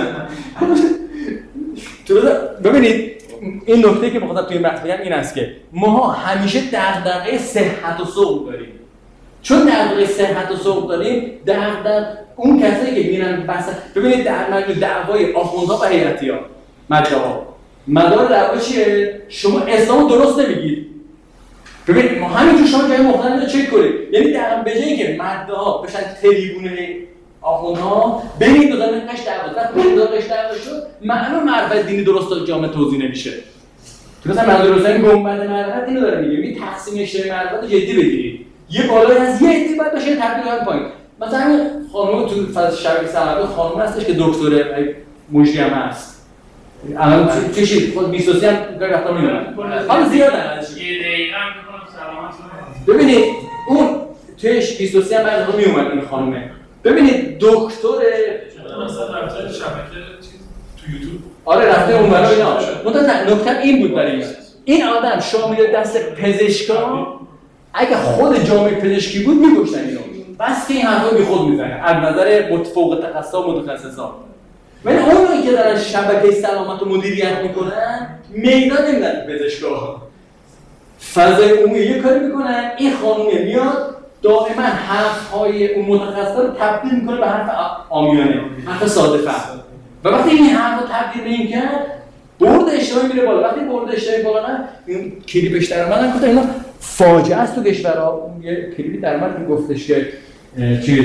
ببینید این نکته که بخواستم توی این بحث بگم این است که ما همیشه دغدغه صحت و ذوق داریم چون دغدغه صحت و ذوق داریم دغدغه اون کسایی که میرن بحث ببینید در مجموع دعوای آخوندها و هیئتی‌ها مدعا مدار دعوا چیه شما اسلام درست نمیگید ببینید ما همینجور شما جای مختلف رو چک کنید یعنی در به جایی که مدعا بشن تریبونه آخوندها ببینید دو تا قش دعوا وقتی دو تا قش دعوا شد معلوم معرفت دینی درست تا جامعه توضیح نمیشه تو مثلا منظور حسین گنبد معرفت اینو داره میگه می تقسیم اجتماعی معرفت جدی بگیرید یه بالای از یه عده بعد بشه تبدیل کنید پایین مثلا خانم تو فاز شبکه سلامت خانم هستش که دکتر مجری هم هست الان چه چی خود بیست و سه هم گاهی وقتا میمونن حالا زیاد هست یه دقیقه هم می‌کنم سلامت ببینید اون توش بیست و سه هم بعد میومد این خانومه ببینید دکتر مثلا رفته شبکه تو یوتیوب آره رفته اون برای اینا متأسفانه نکته این بود برای این این آدم شامل دست پزشکان اگه خود جامعه پزشکی بود میگفتن اینو بس که این حرفا بی خود میزنه از نظر فوق تخصص و متخصصان ولی اونایی که دارن شبکه سلامت رو مدیریت میکنن میدان نمیدن پزشکا فضای عمومی یه کاری میکنن این خانومه میاد دائما حرفهای اون متخصصا رو تبدیل میکنه به حرف عامیانه حرف ساده فهم و وقتی این حرف رو تبدیل نمی‌کرد برد اجتماعی میره بالا وقتی برد اجتماعی بالا نه این کلیپش در اومدن گفتن اینا فاجعه است تو کشورها یه کلیپی در اومد که گفتش که چیز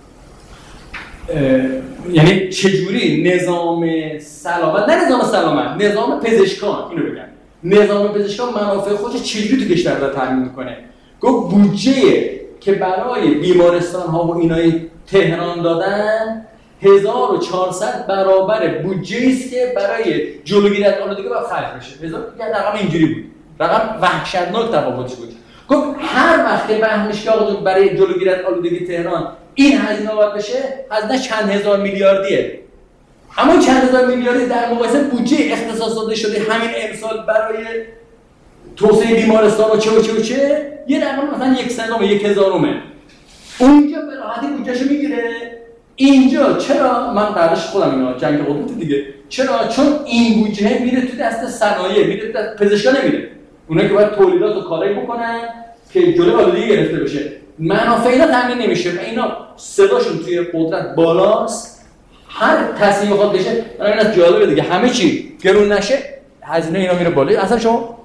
یعنی چجوری نظام سلامت نه نظام سلامت نظام پزشکان اینو بگم نظام پزشکان منافع خودش چجوری تو کشور داره تامین میکنه گفت بودجه که برای بیمارستان ها و اینای تهران دادن هزار و چهارصد برابر بودجه است که برای جلوگیری از آلودگی باید خرج بشه. هزار یه رقم اینجوری بود. رقم وحشتناک تفاوتش بود. گفت هر وقت که فهمش که آقا برای جلوگیری از آلودگی تهران این هزینه باید بشه، هزینه چند هزار میلیاردیه. اما چند هزار میلیاردی در مقایسه بودجه اختصاص داده شده همین امسال برای توسعه بیمارستان و چه و چه و چه یه رقم مثلا یک صدام یک هزارمه. اونجا به راحتی بودجهشو میگیره. اینجا چرا من قرارش خودم اینا جنگ قدرت دیگه چرا چون این بودجه میره تو دست صنایع میره تو دست پزشکا نمیره اونایی که باید تولیدات و کارایی بکنن که جلوی آلودگی گرفته بشه منافع اینا تامین نمیشه و اینا صداشون توی قدرت بالاست هر تصمیم بخواد بشه من اینا جالبه دیگه همه چی گرون نشه هزینه اینا میره بالا اصلا شما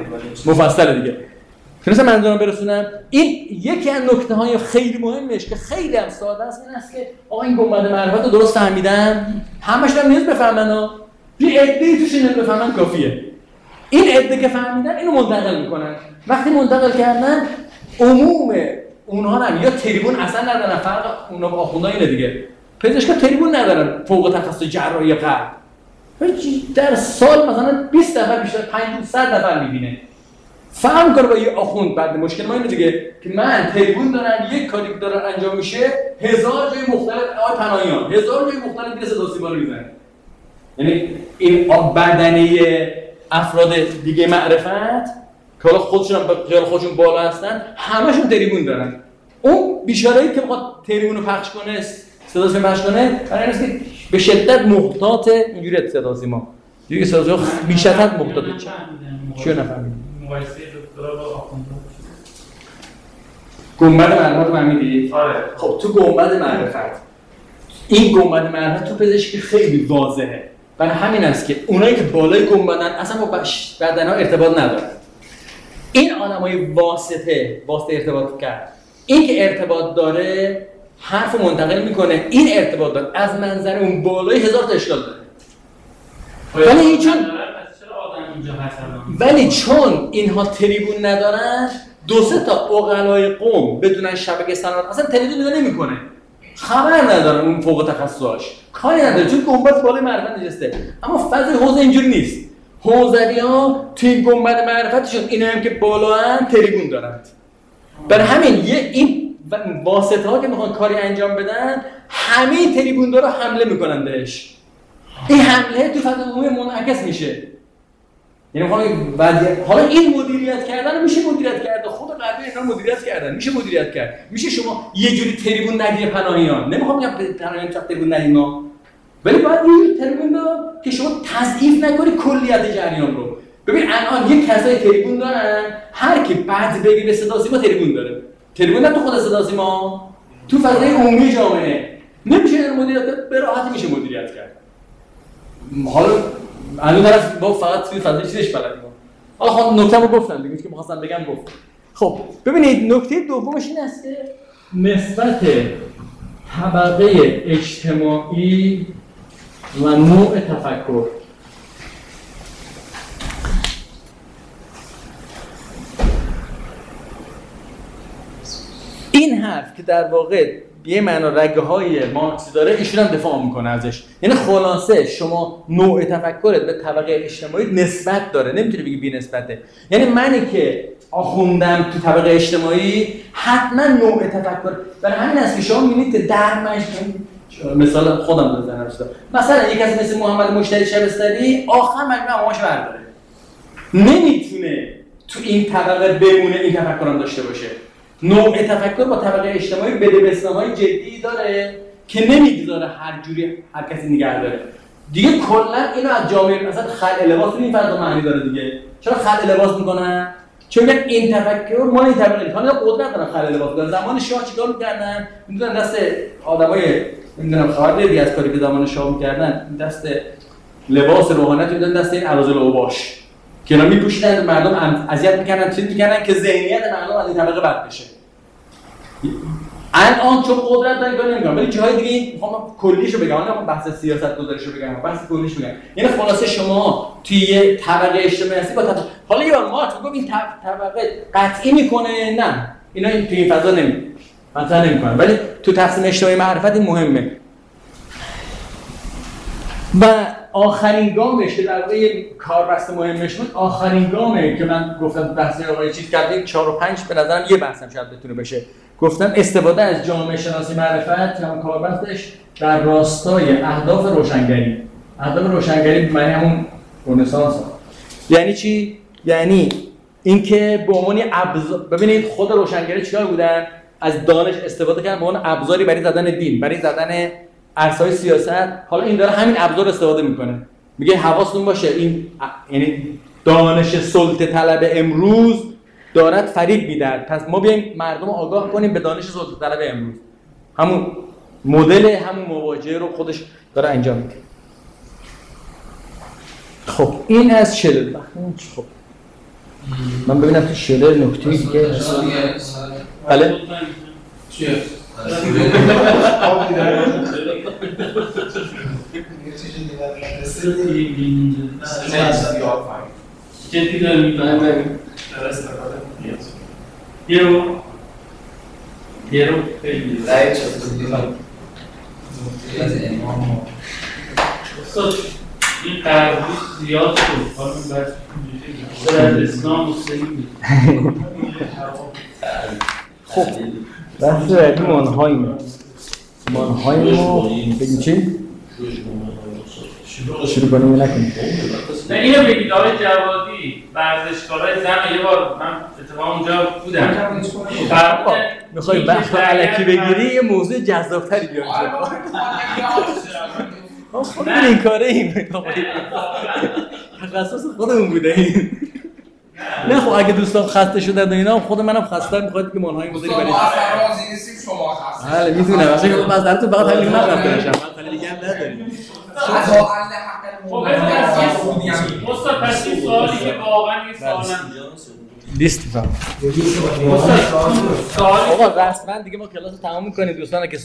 مفصله دیگه تونستم منظورم برسونم این یکی از نکته‌های خیلی مهمش که خیلی هم ساده است این است که آقا این گنبد معرفت رو درست فهمیدن همش هم نیاز بفهمن ها یه عده‌ای توش اینو بفهمن کافیه این عده که فهمیدن اینو منتقل میکنن وقتی منتقل کردن عموم اونها هم یا تریبون اصلا ندارن فرق اونها با آخوندا اینه دیگه پزشکا تریبون ندارن فوق تخصص جراحی قلب در سال مثلا بیست نفر بیشتر پانصد نفر میبینه فهم کنه با یه آخوند بعد مشکل ما اینه دیگه که من تریبون دارن یک کاری دارن انجام میشه هزار جای مختلف آقای پناهیان هزار جای مختلف دیگه صدا سیما رو میزنه یعنی این بدنه افراد دیگه معرفت که حالا خودشون هم به خیال خودشون بالا هستن همشون تریبون دارن اون بیچاره‌ای که میخواد تریبون رو پخش کنه صدا سیما پخش کنه برای اینه که به شدت محتاط اینجوری صدا سیما دیگه صدا سیما به شدت محتاط چیو نفهمید مقایسه دکترا با آخوندا گنبد معرفت فهمیدی؟ آره. خب تو گنبد معرفت این گنبد معرفت تو پزشکی خیلی واضحه برای همین است که اونایی که بالای گنبدن اصلا با بدنها ارتباط ندارن این آدمای واسطه واسطه ارتباط کرد این که ارتباط داره حرف منتقل میکنه این ارتباط داره از منظر اون بالای هزار تا اشکال داره ولی چون ولی چون اینها تریبون ندارن دو سه تا عقلای قوم بدون شبکه سلامت اصلا تلویزیون نگاه نمیکنه خبر ندارن اون فوق تخصصش کاری نداره چون گنبد بالای معرفت نشسته اما فضای حوزه اینجوری نیست حوزوی‌ها توی گنبد معرفتشون اینا هم که بالا ان تریبون دارند برای همین یه این واسطه ها که میخوان کاری انجام بدن همه تریبون دارا حمله میکنن بهش این حمله تو فضای عمومی منعکس میشه یعنی حالا این مدیریت کردن میشه مدیریت کرد خود غربی اینا مدیریت کردن میشه مدیریت کرد میشه شما یه جوری تریبون نگیره پناهیان نمیخوام بگم پناهیان چقدر تریبون نگیرن ولی باید یه جوری تریبون دار که شما تضعیف نکنی کلیت جریان رو ببین الان یه کسای تریبون دارن هر کی بعد بگی به صدا سیما تریبون داره تریبون نه تو خود صدا سیما تو فضای عمومی جامعه نمیشه مدیریت کرد به راحتی میشه مدیریت کرد حالا الان طرف با فقط توی فضای چیزش بلدیم حالا خب نکته‌مو گفتم دیگه که می‌خواستم بگم گفت خب ببینید نکته دومش این است که نسبت طبقه اجتماعی و نوع تفکر این حرف که در واقع یه معنا رگه های مارکسی داره ایشون هم دفاع میکنه ازش یعنی خلاصه شما نوع تفکرت به طبقه اجتماعی نسبت داره نمیتونی بگی بی نسبته یعنی منی که آخوندم تو طبقه اجتماعی حتما نوع تفکر برای همین است که شما میبینید در مجموع مثلا خودم بزنم مثلا یک کسی مثل محمد مشتری شبستری آخر مجموع ماماش برداره نمیتونه تو این طبقه بمونه این تفکرم داشته باشه نوع تفکر با طبقه اجتماعی بدبستان‌های جدی داره که نمیگذاره هر جوری هر کسی نگه داره دیگه کلا اینو از جامعه مثلا خلع لباس این فرض معنی داره دیگه. چرا خلع لباس میکنن؟ چون میگن این تفکر مال این طبقه حالا قدرت دارن خلع لباس کنن. زمان شاه چیکار میکردن؟ میدونن دست آدمای نمیدونم خبر دیگه از کاری که زمان شاه میکردن دست لباس روحانیت میدن دست این اراذل اوباش که اینا میپوشیدن مردم اذیت میکردن چیز میکردن که ذهنیت مردم از این طبقه بد بشه. الان چون قدرت دارن کار نمیکنن ولی جاهای دیگه میخوام کلیشو بگم نه بحث سیاست گذاریشو بگم بحث کلیش بگم. یعنی خلاصه شما توی یه طبقه اجتماعی هستی با طبقه حالا یه بار ما تو گفت این طبقه قطعی میکنه نه اینا توی این فضا نمیکنه مثلا نمیکنه ولی تو تقسیم اجتماعی معرفت این مهمه. و آخرین گامش که در واقع یه کاربست مهمش بود آخرین گامه که من گفتم بحث آقای چیز کردیم چهار و پنج به نظرم یه بحثم شاید بتونه بشه. گفتم استفاده از جامعه شناسی معرفت یا کاربستش در راستای اهداف روشنگری. اهداف روشنگری به معنی همون رنسانس. یعنی چی؟ یعنی اینکه به عنوان ابزار ببینید خود روشنگری چیکار بودن؟ از دانش استفاده کردن به عنوان ابزاری برای زدن دین، برای زدن عرصه‌های سیاست. حالا این داره همین ابزار استفاده میکنه. میگه حواستون باشه این یعنی دانش سلطه طلب امروز دارد فریب میدهد. پس ما بیایم مردم رو آگاه کنیم به دانش سلطه طلب امروز. همون مدل همون مواجهه رو خودش داره انجام میده. خب این از شلر. خب من ببینم تو شلر نکته دیگه بله چیه؟ جدی دارم میبینم یه رو یه رو خیلی رای چطوری از امام استاد این قربیش زیاد شد حالا من باید در اسلام مسلمی خب بحث بعدی مانهایم مانهایم رو بگیم چی؟ شروع کنیم یا نکنیم؟ نه اینو بگید آقای جوادی ورزشکارای زن یه بار من اتفاقا اونجا بودم میخوایی بحث علکی بگیری یه موضوع جذابتری بیار ما خودمون این کاره ایم تخصص خودمون بوده ایم نه خب اگه دوستان خسته شدن و اینا خود منم خسته میخواد که منهای مدیری برید ما اصلا راضی نیستیم شما خسته بله میدونم اصلا که مصدرتون فقط همین من رفته باشم من خیلی دیگه هم نداریم استاد پس این سوالی که واقعا یه سوالم لیست فهم آقا رسما دیگه ما کلاس رو تمام میکنیم دوستان که